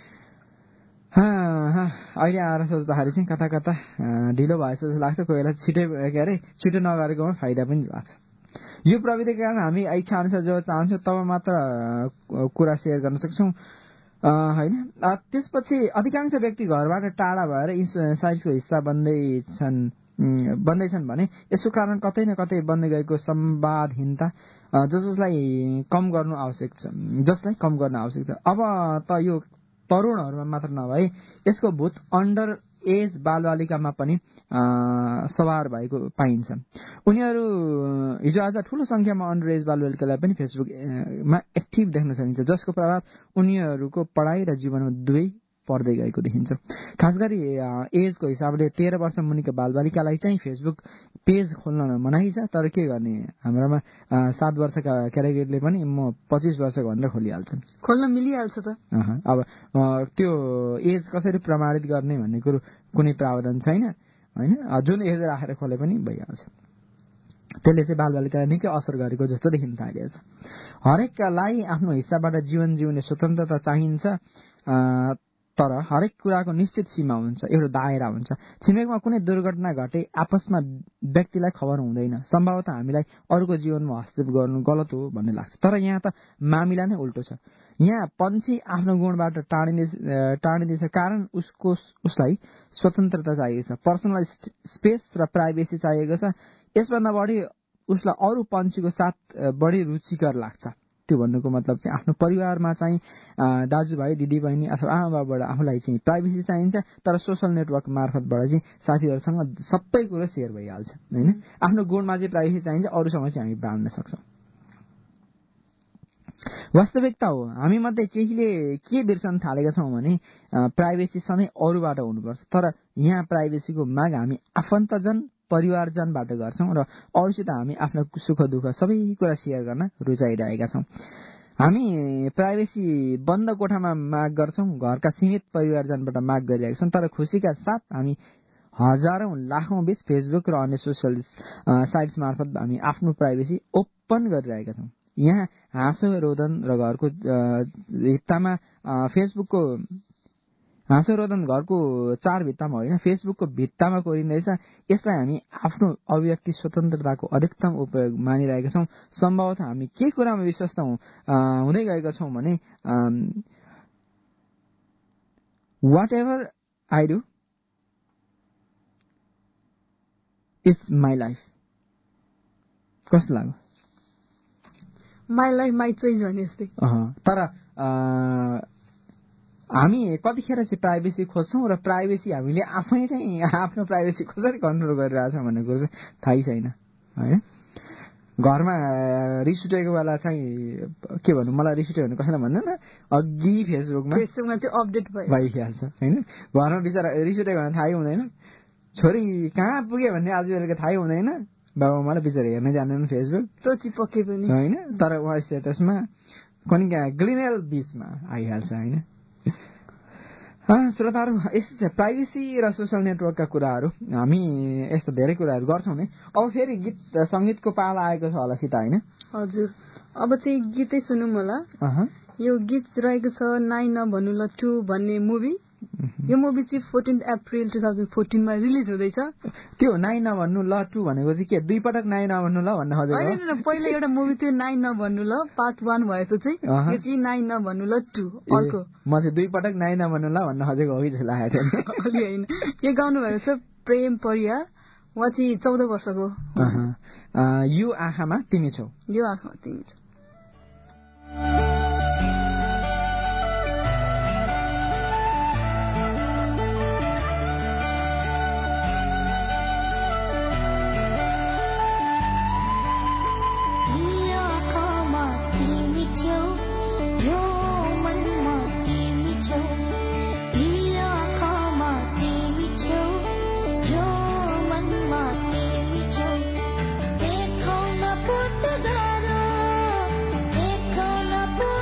अहिले आएर सोच्दाखेरि चाहिँ कता कता ढिलो भएछ जस्तो लाग्छ। कोही बेला छिटो नगरेकोमा फाइदा पनि लाग्छ। यो प्रविधिका कारण हामी इच्छा अनुसार जब चाहन्छौँ तब मात्र कुरा सेयर गर्न सक्छौँ होइन। त्यसपछि अधिकांश व्यक्ति घरबाट टाढा भएर साइट्सको हिस्सा बन्दैछन् भने यसको कारण कतै न कतै बन्दै गएको संवादहीनता जसलाई कम गर्न आवश्यक छ। अब त यो तरुणहरूमा मात्र नभए यसको भूत अन्डर एज बालबालिकामा पनि सवार भएको पाइन्छ। उनीहरू हिजोआज ठूलो संख्यामा अन्डर एज बालबालिकालाई पनि फेसबुकमा एक्टिभ देख्न सकिन्छ, जसको प्रभाव उनीहरूको पढाइ र जीवनमा दुवै पर्दै गएको देखिन्छ। खास गरी एजको हिसाबले 13 वर्ष मुनिका बालबालिकालाई चाहिँ फेसबुक पेज खोल्न मनाही छ, तर के गर्ने, हाम्रोमा 7 वर्षका क्याटेगोरीले पनि म 25 वर्षको भनेर खोलिहाल्छन्, खोल्न मिलिहाल्छ त। अब त्यो एज कसरी प्रमाणित गर्ने भन्ने कुरो कुनै प्रावधान छैन हैन, जुन एज राखेर खोले पनि भइहाल्छ। त्यसले चाहिँ बालबालिकालाई निकै असर गरेको जस्तो देखिन थालेको छ। हरेकलाई आफ्नो हिस्साबाट जीवन जिउने स्वतन्त्रता चाहिन्छ, तर हरेक कुराको निश्चित सीमा हुन्छ, एउटा दायरा हुन्छ। छिमेकमा कुनै दुर्घटना घटे आपसमा व्यक्तिलाई खबर हुँदैन, सम्भवतः हामीलाई अरूको जीवनमा हस्तक्षेप गर्नु गलत हो भन्ने लाग्छ। तर यहाँ त मामिला नै उल्टो छ। यहाँ पन्छी आफ्नो गुणबाट टाढिँदैछ, कारण उसलाई स्वतन्त्रता चाहिएको छ, पर्सनल स्पेस र प्राइभेसी चाहिएको छ। यसभन्दा बढी उसलाई अरू पन्छीको साथ बढी रुचिकर लाग्छ। त्यो भन्नुको मतलब चाहिँ आफ्नो परिवारमा चाहिँ दाजुभाइ दिदीबहिनी अथवा आमाबाबाट आफूलाई चाहिँ प्राइभेसी चाहिन्छ, तर सोसल नेटवर्क मार्फतबाट चाहिँ साथीहरूसँग सबै कुरो सेयर भइहाल्छ हैन। आफ्नो गुणमा चाहिँ प्राइभेसी चाहिन्छ, अरूसँग चाहिँ हामी बाँड्न सक्छौँ। वास्तविकता हो, हामी मध्ये केहीले के बिर्सन थालेका छौँ भने प्राइभेसी सधैँ अरूबाट हुनुपर्छ, तर यहाँ प्राइभेसीको माग हामी आफन्तजन परिवारजनबाट गर्छौँ र अरूसित हामी आफ्नो सुख दुःख सबै कुरा सेयर गर्न रुचाइरहेका छौँ। हामी प्राइभेसी बन्द कोठामा माग गर्छौँ, घरका सीमित परिवारजनबाट माग गरिरहेका छौँ, तर खुसीका साथ हामी हजारौं लाखौं बीच फेसबुक र अन्य सोसल साइट्स मार्फत हामी आफ्नो प्राइभेसी ओपन गरिरहेका छौँ। यहाँ हाँसो रोदन र घरको भित्तामा फेसबुकको हाँसो रोदन घरको 4 भित्तामा होइन, फेसबुकको भित्तामा कोरिँदैछ। यसलाई हामी आफ्नो अभिव्यक्ति स्वतन्त्रताको अधिकतम उपयोग मानिरहेका छौँ। सम्भवतः हामी के कुरामा विश्वस्त हुँदै गएका छौँ भने whatever I do it's my life. कस्तो लाग्यो? माई लाइफ माई चोइस भने जस्तै। तर हामी कतिखेर चाहिँ प्राइभेसी खोज्छौँ र प्राइभेसी हामीले आफै चाहिँ आफ्नो प्राइभेसी कसरी कन्ट्रोल गरिरहेछौँ भन्ने कुरो चाहिँ थाहै छैन हैन। घरमा रिस उठेको बेला चाहिँ के भन्नु, मलाई रिस उठ्यो भने कसैलाई भन्दैन, अघि फेसबुकमा चाहिँ अपडेट भइहाल्छ हैन। घरमा बिचरा रिस उठेको भने थाहै हुँदैन, छोरी कहाँ पुग्यो भन्ने आज बेलुका थाहै हुँदैन, बाबा मलाई बिचरा हेर्न जान्दैन फेसबुक तो चिपके पनि हैन, तर उहाँ स्टेटसमा कुनै ग्लिनेल बीचमा आइहाल्छ हैन। श्रोताहरू, यस्तो प्राइभेसी र सोसल नेटवर्कका कुराहरू हामी यस्तो धेरै कुराहरू गर्छौँ नि। अब फेरि गीत संगीतको पाला आएको छ होला सीता हैन? हजुर, अब चाहिँ गीतै सुनौँ होला। यो गीत रहेको छ नाइ नभन्नु ल 2 भन्ने मुभी। यो मुभी चाहिँ 14 अप्रिल 2014 मा रिलिज हुँदैछ। त्यो नाइ नभन्नु ल 2 भनेको चाहिँ के, 2 पटक नाइ नभन्नु ल भन्न खोजेको? हैन, पहिला एउटा मुभी थियो नाइ नभन्नु ल पार्ट 1 भएको चाहिँ, यो चाहिँ नाइ नभन्नु ल 2 अर्को। म चाहिँ 2 पटक नाइ नभन्नु ल भन्न खोजेको हो कि जस्तो लागेको थियो। अलि हैन, यो गाउनु भएको छ प्रेम परियार, उहाँ चाहिँ 14 वर्षको। यो आँखामा तिमी छौ, यो आँखामा तिमी छौ। देखो न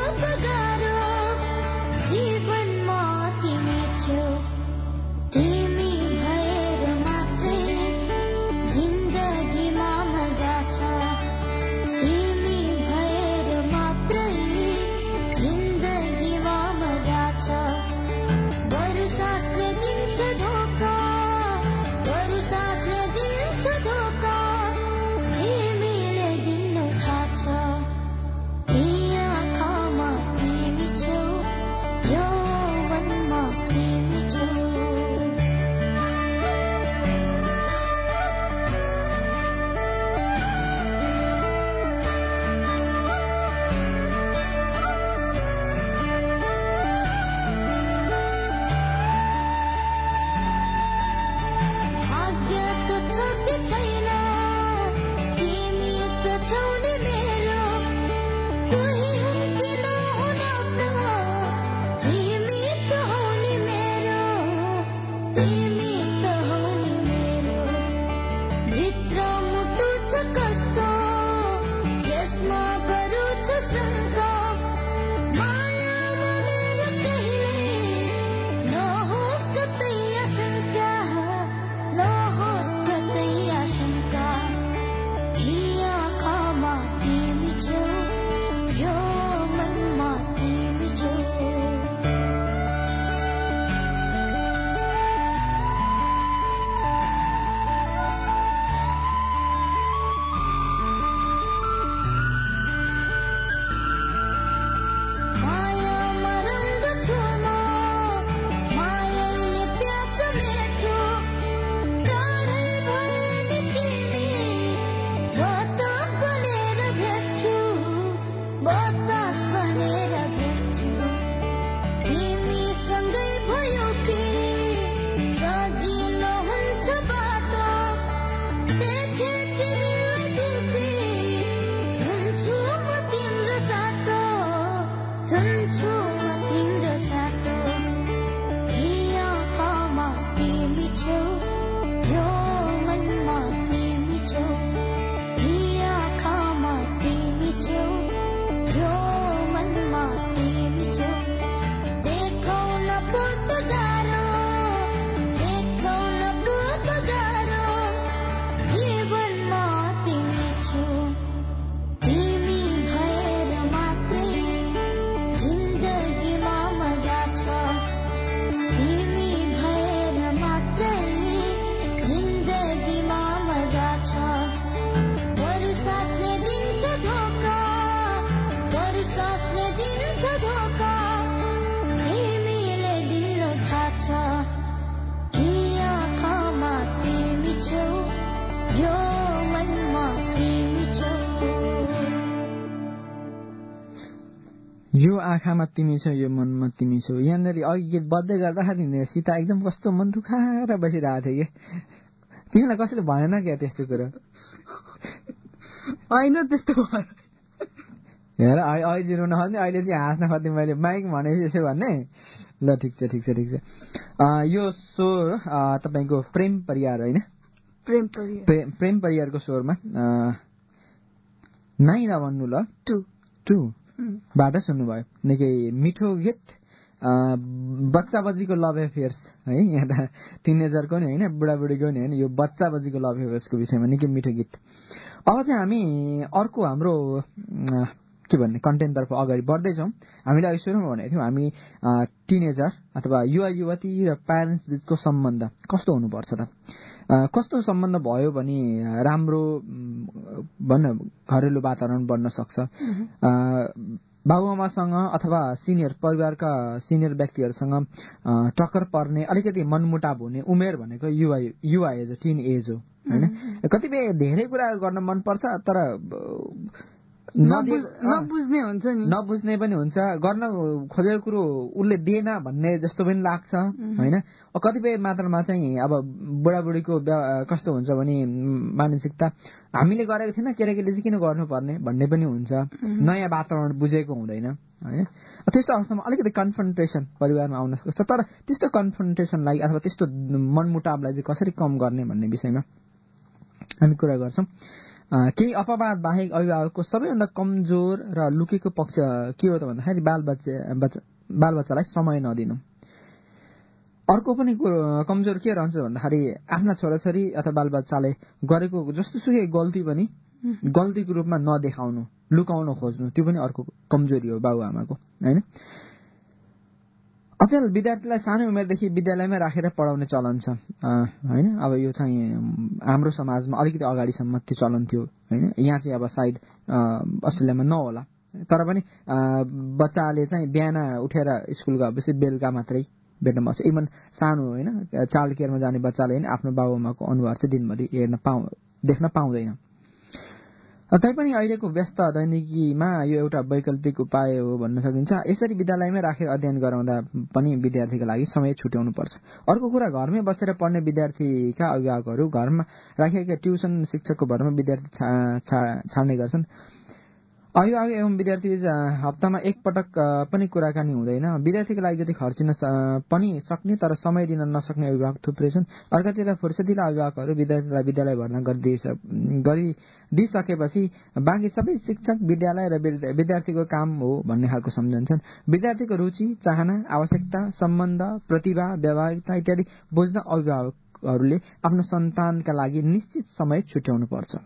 यो आँखामा तिमी छौ यो मनमा तिमी छौ। यहाँनिर अघि गीत बज्दै गर्दाखेरि सीता एकदम कस्तो मन दुखाएर बसिरहेको थियो कि तिमीलाई कसैले भनेन क्या त्यस्तो कुरो? होइन त्यस्तो भयो। हेर अहिले जिरो नखोज्ने, अहिले चाहिँ हाँस्न खोज्ने। मैले माइक भनेपछि यसो भन्ने। ल ठिक छ ठिक छ ठिक छ। यो स्वर तपाईँको प्रेम परिवार होइन? प्रेम परिवारको स्वरमा नाइ नभन्नु ल टु बाट सुन्नुभयो। निकै मिठो गीत, बच्चा बजीको लभ एफेयर्स है। यहाँ त टिनेजरको नि होइन, बुढाबुढीको नि होइन, यो बच्चा बजीको लभ एफेयर्सको विषयमा निकै मिठो गीत। अब चाहिँ हामी अर्को हाम्रो के भन्ने कन्टेन्टतर्फ अगाडि बढ्दैछौँ। हामीले अघि सुरुमा भनेको थियौँ हामी टिनेजर अथवा युवा युवती र प्यारेन्ट्स बीचको सम्बन्ध कस्तो हुनुपर्छ त? कस्तो सम्बन्ध भयो भने राम्रो भन्न घरेलु वातावरण बन्न सक्छ? बाबुआमासँग अथवा सिनियर परिवारका सिनियर व्यक्तिहरूसँग टक्कर पर्ने, अलिकति मनमुटाव हुने उमेर भनेको युवा एज हो, टिन एज हो होइन? कतिपय धेरै कुराहरू गर्न मनपर्छ तर नबुझ्ने हुन्छ नि, नबुझ्ने पनि हुन्छ। गर्न खोजेको कुरो उसले दिएन भन्ने जस्तो पनि लाग्छ होइन? कतिपय मात्रामा चाहिँ अब बुढाबुढीको कस्तो हुन्छ भने मानसिकता, हामीले गरेको थिएन केटाकेटी चाहिँ किन गर्नुपर्ने भन्ने पनि हुन्छ। नयाँ वातावरण बुझेको हुँदैन होइन? त्यस्तो अवस्थामा अलिकति कन्फ्रन्टेसन परिवारमा आउन सक्छ। तर त्यस्तो कन्फ्रन्टेसनलाई अथवा त्यस्तो मनमुटावलाई चाहिँ कसरी कम गर्ने भन्ने विषयमा हामी कुरा गर्छौँ। केही अपवाद बाहेक अभिभावकको सबैभन्दा कमजोर र लुकेको पक्ष के हो त भन्दाखेरि बालबच्चालाई समय नदिनु। अर्को पनि कमजोर के रहन्छ भन्दाखेरि आफ्ना छोराछोरी अथवा बालबच्चाले गरेको जस्तोसुकै गल्ती पनि गल्तीको रूपमा नदेखाउनु, लुकाउन खोज्नु, त्यो पनि अर्को कमजोरी हो बाबुआमाको होइन? अचेल विद्यार्थीलाई सानो उमेरदेखि विद्यालयमै राखेर पढाउने चलन छ होइन? अब यो चाहिँ हाम्रो समाजमा अलिकति अगाडिसम्म त्यो चलन थियो होइन? यहाँ चाहिँ अब सायद अस्ट्रेलियामा नहोला, तर पनि बच्चाले चाहिँ बिहान उठेर स्कुल गएपछि बेलुका मात्रै भेट्न पाउँछ। इभन सानो होइन चाइल्ड केयरमा जाने बच्चाले होइन आफ्नो बाबुआमाको अनुहार चाहिँ दिनभरि देख्न पाउँदैन। तैपनि अहिलेको व्यस्त दैनिकीमा यो एउटा वैकल्पिक उपाय हो भन्न सकिन्छ। यसरी विद्यालयमै राखेर अध्ययन गराउँदा पनि विद्यार्थीको लागि समय छुट्याउनु पर्छ। अर्को कुरा, घरमै बसेर पढ्ने विद्यार्थीका अभिभावकहरू घरमा राखेका ट्युसन शिक्षकको भरमा विद्यार्थी छाड्ने गर्छन्। अभिभावक एवं विद्यार्थी हप्तामा एकपटक पनि कुराकानी हुँदैन। विद्यार्थीको लागि जति खर्चिन पनि सक्ने तर समय दिन नसक्ने अभिभावक थुप्रै छन्। अर्कातिर फुर्सदिला अभिभावकहरू विद्यार्थीलाई विद्यालय भर्ना गरिदिइसकेपछि बाँकी सबै शिक्षक, विद्यालय र विद्यार्थीको काम हो भन्ने खालको सम्झन्छन्। विद्यार्थीको रुचि, चाहना, आवश्यकता, सम्बन्ध, प्रतिभा, व्यावहारिकता इत्यादि बुझ्न अभिभावकहरूले आफ्नो सन्तानका लागि निश्चित समय छुट्याउनु पर्छ।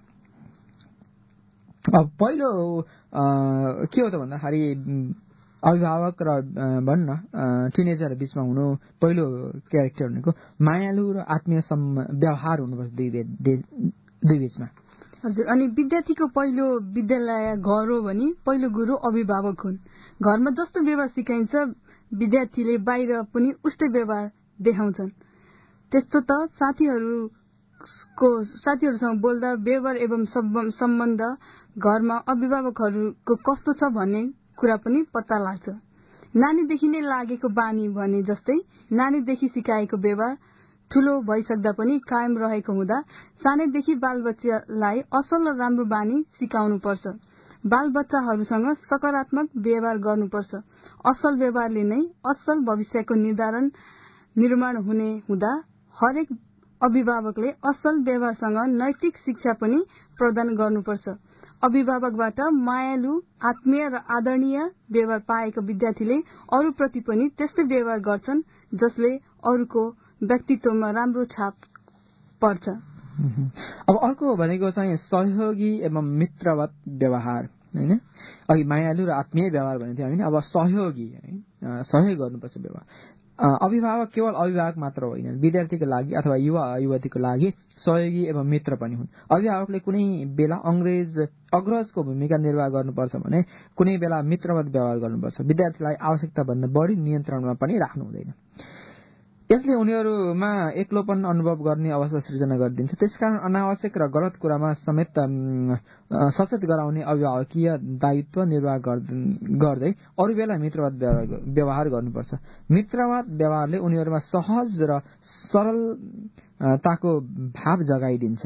अब पहिलो के हो त भन्दाखेरि अभिभावक र भन्न टिनेजर बीचमा हुनु पहिलो क्यारेक्टर भनेको मायालु र आत्मीय व्यवहार हुनुपर्छ दुई बीचमा। हजुर, अनि विद्यार्थीको पहिलो विद्यालय घर हो भने पहिलो गुरु अभिभावक हुन्। घरमा जस्तो व्यवहार सिकाइन्छ विद्यार्थीले बाहिर पनि उस्तै व्यवहार देखाउँछन्। त्यस्तो त साथीहरूसँग बोल्दा व्यवहार एवं सम्बन्ध घरमा अभिभावकहरूको कस्तो छ भन्ने कुरा पनि पत्ता लाग्छ। नानीदेखि नै लागेको बानी भने जस्तै नानीदेखि सिकाएको व्यवहार ठूलो भइसक्दा पनि कायम रहेको हुँदा सानैदेखि बालबच्चालाई असल र राम्रो बानी सिकाउनुपर्छ। बालबच्चाहरूसँग सकारात्मक व्यवहार गर्नुपर्छ। असल व्यवहारले नै असल भविष्यको निर्माण हुने हुँदा हरेक अभिभावकले असल व्यवहारसँग नैतिक शिक्षा पनि प्रदान गर्नुपर्छ। अभिभावकबाट मायालु, आत्मीय र आदरणीय व्यवहार पाएको विद्यार्थीले अरूप्रति पनि त्यस्तै व्यवहार गर्छन् जसले अरूको व्यक्तित्वमा राम्रो छाप पर्छ। अब अर्को भनेको चाहिँ सहयोगी एवं मित्रवत व्यवहार होइन? अघि मायालु र आत्मीय व्यवहार भनेको थियो होइन? अब सहयोगी है, सहयोग गर्नुपर्छ व्यवहार। अभिभावक केवल अभिभावक मात्र होइन, विद्यार्थीको लागि अथवा युवा युवतीको लागि सहयोगी एवं मित्र पनि हुन्। अभिभावकले कुनै बेला अग्रजको भूमिका निर्वाह गर्नुपर्छ भने कुनै बेला मित्रवत व्यवहार गर्नुपर्छ। विद्यार्थीलाई आवश्यकता भन्दा बढी नियन्त्रणमा पनि राख्नु हुँदैन। यसले उनीहरूमा एक्लोपन अनुभव गर्ने अवस्था सृजना गरिदिन्छ। त्यसकारण अनावश्यक र गलत कुरामा समेत सचेत गराउने अभिभावकीय दायित्व निर्वाह गर्दै अरू बेला मित्रवाद व्यवहार गर्नुपर्छ। मित्रवाद व्यवहारले उनीहरूमा सहज र सरलताको भाव जगाइदिन्छ।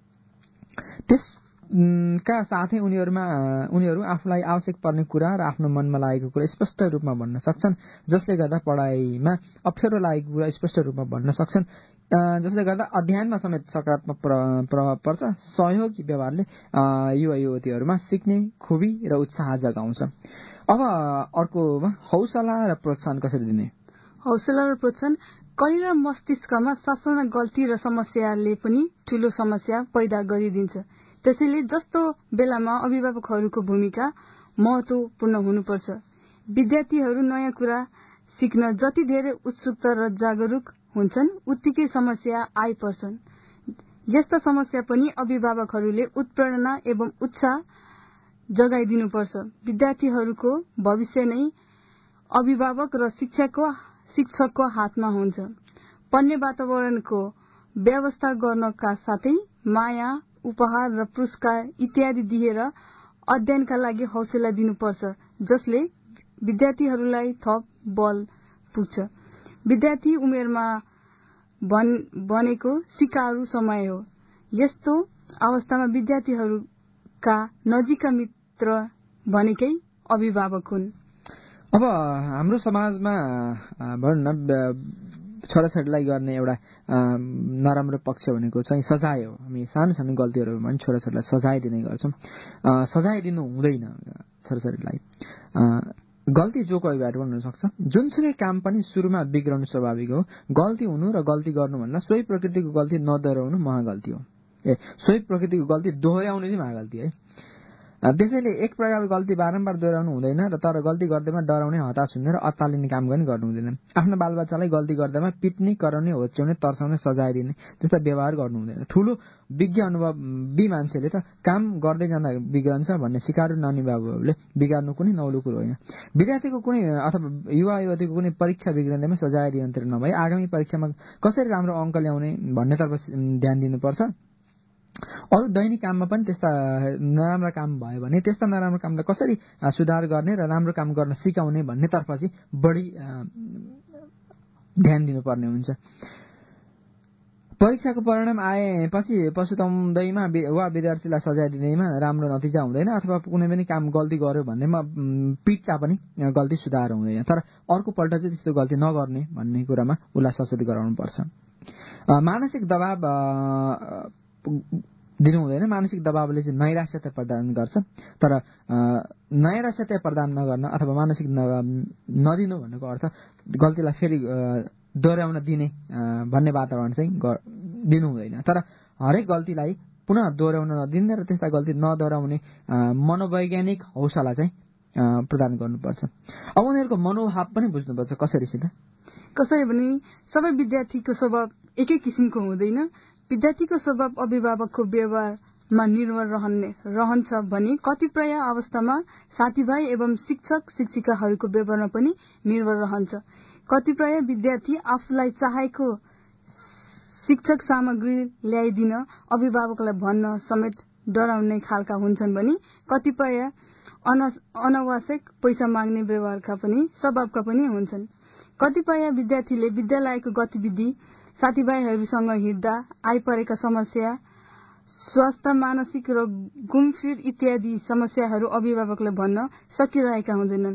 त्यसका साथै उनीहरू आफूलाई आवश्यक पर्ने कुरा र आफ्नो मनमा लागेको कुरा स्पष्ट रूपमा भन्न सक्छन्, जसले गर्दा पढाइमा अप्ठ्यारो लागेको कुरा स्पष्ट रूपमा भन्न सक्छन्, जसले गर्दा अध्ययनमा समेत सकारात्मक प्रभाव पर्छ। सहयोगी व्यवहारले युवा युवतीहरूमा सिक्ने खुबी र उत्साह जगाउँछ। अब अर्कोमा हौसला र प्रोत्साहन कसरी दिने? हौसला र प्रोत्साहन कलिल र मस्तिष्कमा सासाना गल्ती र समस्याले पनि ठूलो समस्या पैदा गरिदिन्छ। त्यसैले जस्तो बेलामा अभिभावकहरूको भूमिका महत्वपूर्ण हुनुपर्छ। विद्यार्थीहरू नयाँ कुरा सिक्न जति धेरै उत्सुक र जागरूक हुन्छन् उत्तिकै समस्या आइपर्छन्। यस्ता समस्या पनि अभिभावकहरूले उत्प्रेरणा एवं उत्साह जगाइदिनुपर्छ। विद्यार्थीहरूको भविष्य नै अभिभावक र शिक्षकको हातमा हुन्छ। पढ्ने वातावरणको व्यवस्था गर्नका साथै माया, उपहार र पुरस्कार इत्यादि दिएर अध्ययनका लागि हौसला दिनुपर्छ, जसले विद्यार्थीहरूलाई थप बल पुग्छ। विद्यार्थी उमेरमा बनेको सिकारु समय हो। यस्तो अवस्थामा विद्यार्थीहरूका नजिकका मित्र भनेकै अभिभावक हुन्। अब हाम्रो समाजमा भनौँ न छोराछोरीलाई गर्ने एउटा नराम्रो पक्ष भनेको चाहिँ सजाय हो। हामी सानो सानो गल्तीहरू भने छोराछोरीलाई सजाय दिने गर्छौँ। सजाय दिनु हुँदैन छोराछोरीलाई। गल्ती जो कोही भएर हुन सक्छ। जुनसुकै काम पनि सुरुमा बिग्रनु स्वाभाविक हो। गल्ती हुनु र गल्ती गर्नु भन्दा सोही प्रकृतिको गल्ती नदोहोऱ्याउनु महागल्ती हो। सोही प्रकृतिको गल्ती दोहोऱ्याउनु चाहिँ महागल्ती है। त्यसैले एक प्रकारको गल्ती बारम्बार दोहोऱ्याउनु हुँदैन र तर गल्ती गर्दैमा डराउने, हताश हुने र अत्तालिने काम पनि गर्नु हुँदैन। आफ्नो बालबच्चालाई गल्ती गर्दैमा पिट्ने, कराउने, होच्याउने, तर्साउने, सजाय दिने जस्ता व्यवहार गर्नु हुँदैन। ठूलो विज्ञ अनुभवी मान्छेले त काम गर्दै जाँदा बिग्रन्छ भन्ने सिकारु नानी बाबुहरूले बिगार्नु कुनै नौलो कुरो होइन। विद्यार्थीको कुनै अथवा युवा युवतीको कुनै परीक्षा बिग्रिँदैमा सजाय दिनतिर नभई आगामी परीक्षामा कसरी राम्रो अङ्क ल्याउने भन्नेतर्फ ध्यान दिनुपर्छ। अरू दैनिक काममा पनि त्यस्ता नराम्रो काम भयो भने त्यस्ता नराम्रो कामलाई कसरी सुधार गर्ने र राम्रो काम गर्न सिकाउने भन्नेतर्फ चाहिँ बढी ध्यान दिनुपर्ने हुन्छ। परीक्षाको परिणाम आएपछि पछुताउँदैमा वा विद्यार्थीलाई सजाय दिँदैमा राम्रो नतिजा हुँदैन अथवा कुनै पनि काम गल्ती गर्यो भन्दैमा पिट्दा पनि गल्ती सुधार हुँदैन। तर अर्को पल्ट चाहिँ त्यस्तो गल्ती नगर्ने भन्ने कुरामा उसलाई सचेत गराउनुपर्छ। मानसिक दबाव दिनु हुँदैन। मानसिक दबावले चाहिँ नैराश्यता प्रदान गर्छ। तर नैराश्यता प्रदान नगर्न अथवा मानसिक दबाव नदिनु भन्नुको अर्थ गल्तीलाई फेरि दोहोऱ्याउन दिने भन्ने वातावरण चाहिँ दिनु हुँदैन। तर हरेक गल्तीलाई पुनः दोहोऱ्याउन नदिने र त्यस्ता गल्ती नदोहोऱ्याउने मनोवैज्ञानिक हौसला चाहिँ प्रदान गर्नुपर्छ। अब उनीहरूको मनोभाव पनि बुझ्नुपर्छ। कसरी भने सबै विद्यार्थीको स्वभाव एकै किसिमको हुँदैन। विद्यार्थीको स्वभाव अभिभावकको व्यवहारमा निर्भर रहन्छ भने कतिपय अवस्थामा साथीभाइ एवं शिक्षक शिक्षिकाहरूको व्यवहारमा पनि निर्भर रहन्छ। कतिपय विद्यार्थी आफूलाई चाहेको शिक्षक सामग्री ल्याइदिन अभिभावकलाई भन्न समेत डराउने खालका हुन्छन् भने कतिपय अनावश्यक पैसा माग्ने व्यवहारका पनि स्वभावका पनि हुन्छन्। कतिपय विद्यार्थीले विद्यालयको गतिविधि, साथीभाइहरूसँग हिँड्दा आइपरेका समस्या, स्वास्थ्य, मानसिक र घुमफिर इत्यादि समस्याहरू अभिभावकले भन्न सकिरहेका हुँदैनन्।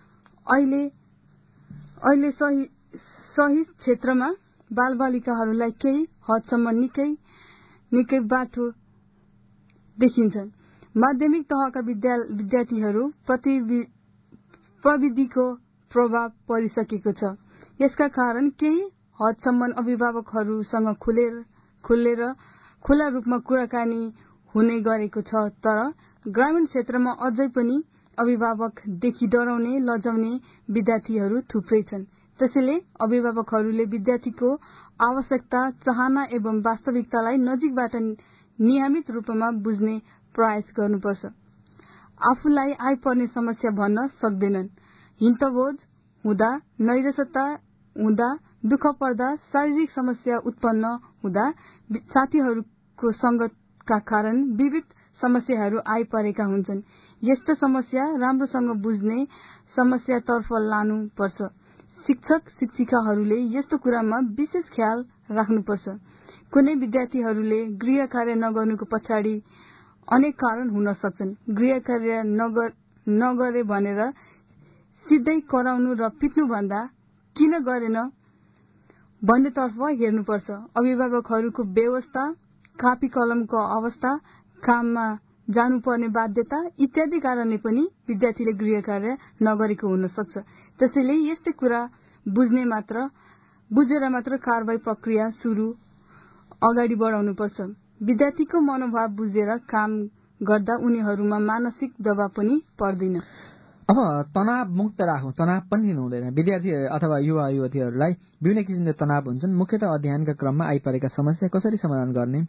अहिले सही क्षेत्रमा बालबालिकाहरूलाई केही हदसम्म निकै बाटो देखिन्छन्। माध्यमिक तहका विद्यार्थीहरू प्रविधिको प्रभाव परिसकेको छ। यसका कारण केही हदसम्म अभिभावकहरूसँग खुला रूपमा कुराकानी हुने गरेको छ। तर ग्रामीण क्षेत्रमा अझै पनि अभिभावकदेखि डराउने, लजाउने विद्यार्थीहरू थुप्रै छन्। त्यसैले अभिभावकहरूले विद्यार्थीको आवश्यकता, चाहना एवं वास्तविकतालाई नजिकबाट नियमित रूपमा बुझ्ने प्रयास गर्नुपर्छ। आफूलाई आइपर्ने समस्या भन्न सक्दैनन्। हिन्तबोध हुँदा, नैराश्यता हुँदा दुःख पर्दा शारीरिक समस्या उत्पन्न हुँदा साथीहरूको संगतका कारण विविध समस्याहरू आइपरेका हुन्छन्। यस्ता समस्या राम्रोसँग बुझ्ने समस्यातर्फ लानुपर्छ। शिक्षक शिक्षिकाहरूले यस्तो कुरामा विशेष ख्याल राख्नुपर्छ। कुनै विद्यार्थीहरूले गृह कार्य नगर्नुको पछाडि अनेक कारण हुन सक्छन्। गृह कार्य नगरे भनेर सिधै कराउनु र पिट्नु भन्दा किन गरेन भन्नेतर्फ हेर्नुपर्छ। अभिभावकहरूको व्यवस्था, कापी कलमको अवस्था, काममा जानुपर्ने बाध्यता इत्यादि कारणले पनि विद्यार्थीले गृह कार्य नगरेको हुन सक्छ। त्यसैले यस्तै कुरा बुझेर मात्र कारबाही प्रक्रिया अगाडि बढाउनुपर्छ। विद्यार्थीको मनोभाव बुझेर काम गर्दा उनीहरूमा मानसिक दबाव पनि पर्दैन। अब तनाव मुक्त राखौं, तनाव पनि लिनु हुँदैन। विद्यार्थी अथवा युवा युवतीहरूलाई विभिन्न किसिमका तनाव हुन्छन्। मुख्यतः अध्ययनका क्रममा आइपरेका समस्या कसरी समाधान गर्ने,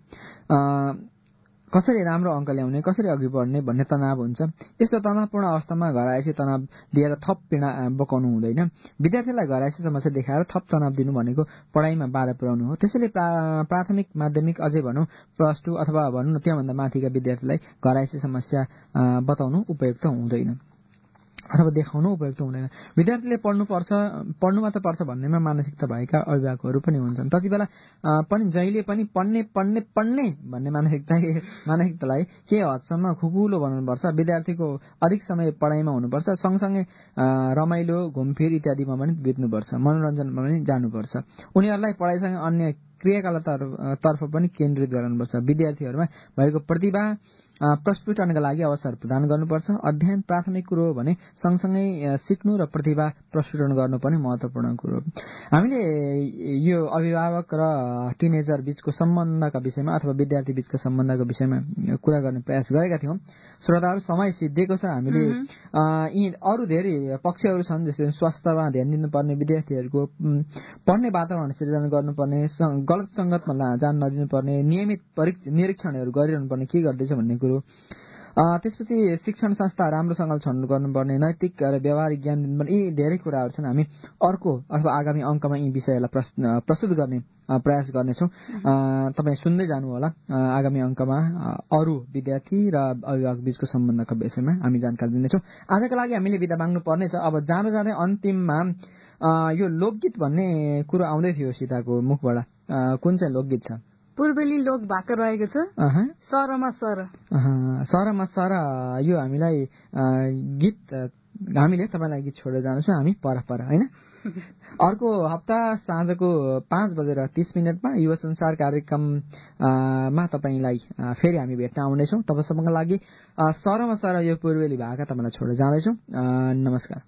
कसरी राम्रो अङ्क ल्याउने, कसरी अघि बढ्ने भन्ने तनाव हुन्छ। यस्तो तनावपूर्ण अवस्थामा घर आएपछि तनाव दिएर थप पीडा बोकाउनु हुँदैन। विद्यार्थीलाई घर आएपछि समस्या देखाएर थप तनाव दिनु भनेको पढाइमा बाधा पुर्याउनु हो। त्यसैले प्राथमिक, माध्यमिक, अझै भनौँ +2 अथवा भनौँ न त्योभन्दा माथिका विद्यार्थीलाई घर आएपछि समस्या बताउनु उपयुक्त हुँदैन अथवा देखाउनु उपयुक्त हुँदैन। विद्यार्थीले पढ्नु मात्र पर्छ भन्नेमा मानसिकता भएका अभिभावकहरू पनि हुन्छन्। त्यति बेला पनि जहिले पनि पढ्ने भन्ने मानसिकतालाई के हदसम्म खुकुलो बनाउनुपर्छ। विद्यार्थीको अधिक समय पढाइमा हुनुपर्छ, सँगसँगै रमाइलो, घुमफिर इत्यादिमा पनि बित्नुपर्छ, मनोरञ्जनमा पनि जानुपर्छ। उनीहरूलाई पढाइसँग अन्य क्रियाकलापतर्फ पनि केन्द्रित गराउनुपर्छ। विद्यार्थीहरूमा भएको प्रतिभा प्रस्फुटनका लागि अवसर प्रदान गर्नुपर्छ। अध्ययन प्राथमिक कुरो हो भने सँगसँगै सिक्नु र प्रतिभा प्रस्फुटन गर्नु पनि महत्त्वपूर्ण कुरो हो। हामीले यो अभिभावक र टिनेजर बीचको सम्बन्धका विषयमा अथवा विद्यार्थी बीचको सम्बन्धको विषयमा कुरा गर्ने प्रयास गरेका थियौँ। श्रोताहरू, समय सिद्धिएको छ। हामीले यी अरू धेरै पक्षहरू छन्, जस्तै स्वास्थ्यमा ध्यान दिनुपर्ने, विद्यार्थीहरूको पढ्ने वातावरण सिर्जना गर्नुपर्ने, गलत सङ्गतमा जान नदिनुपर्ने, नियमित निरीक्षणहरू गरिरहनुपर्ने, के गर्दैछ भन्ने कुरो। त्यसपछि शिक्षण संस्था राम्रोसँग छनौट गर्नुपर्ने, नैतिक र व्यावहारिक ज्ञान दिनुपर्ने, यी धेरै कुराहरू छन्। हामी अर्को अथवा आगामी अङ्कमा यी विषयलाई प्रस्तुत गर्ने प्रयास गर्नेछौँ। तपाईँ सुन्दै जानु होला। आगामी अङ्कमा अरू विद्यार्थी र अभिभावक बीचको सम्बन्धका विषयमा हामी जानकारी दिनेछौँ। आजका लागि हामीले बिदा माग्नु पर्नेछ। अब जाँदै अन्तिममा यो लोकगीत भन्ने कुरो आउँदै थियो सीताको मुखबाट। कुन चाहिँ लोकगीत छ? पूर्वेली लोक भाका रहेको छ, सरमा सर। यो हामीलाई गीत हामीले तपाईँलाई गीत छोडेर जान्छौँ हामी पर होइन। अर्को हप्ता साँझको 5:30 युवा संसार कार्यक्रममा तपाईँलाई फेरि हामी भेट्न आउनेछौँ। तपाईँसम्मका लागि सरमा सर यो पूर्वेली भाका तपाईँलाई छोडेर जाँदैछौँ। नमस्कार।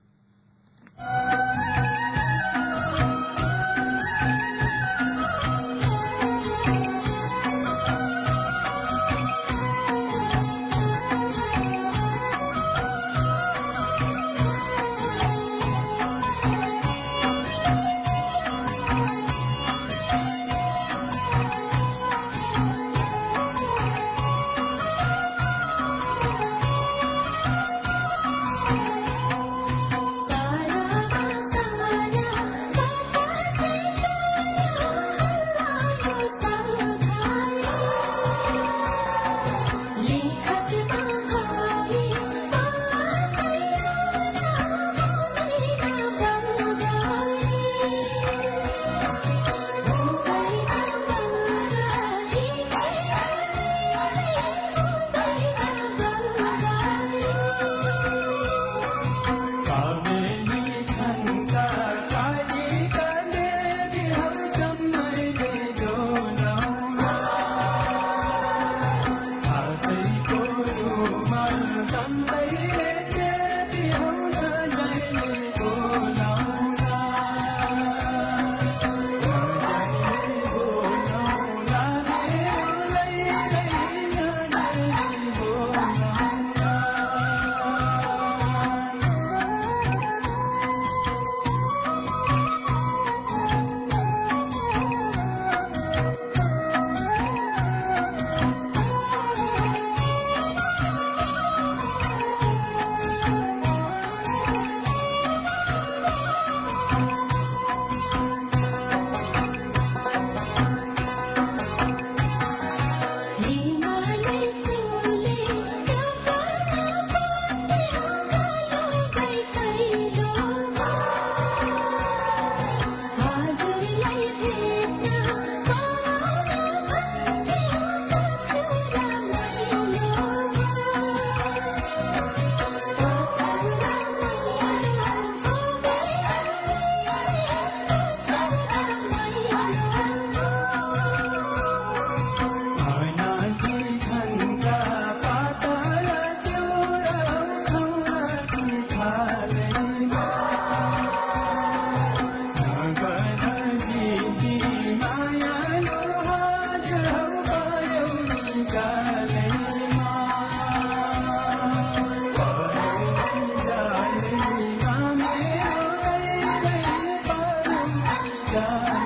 जाने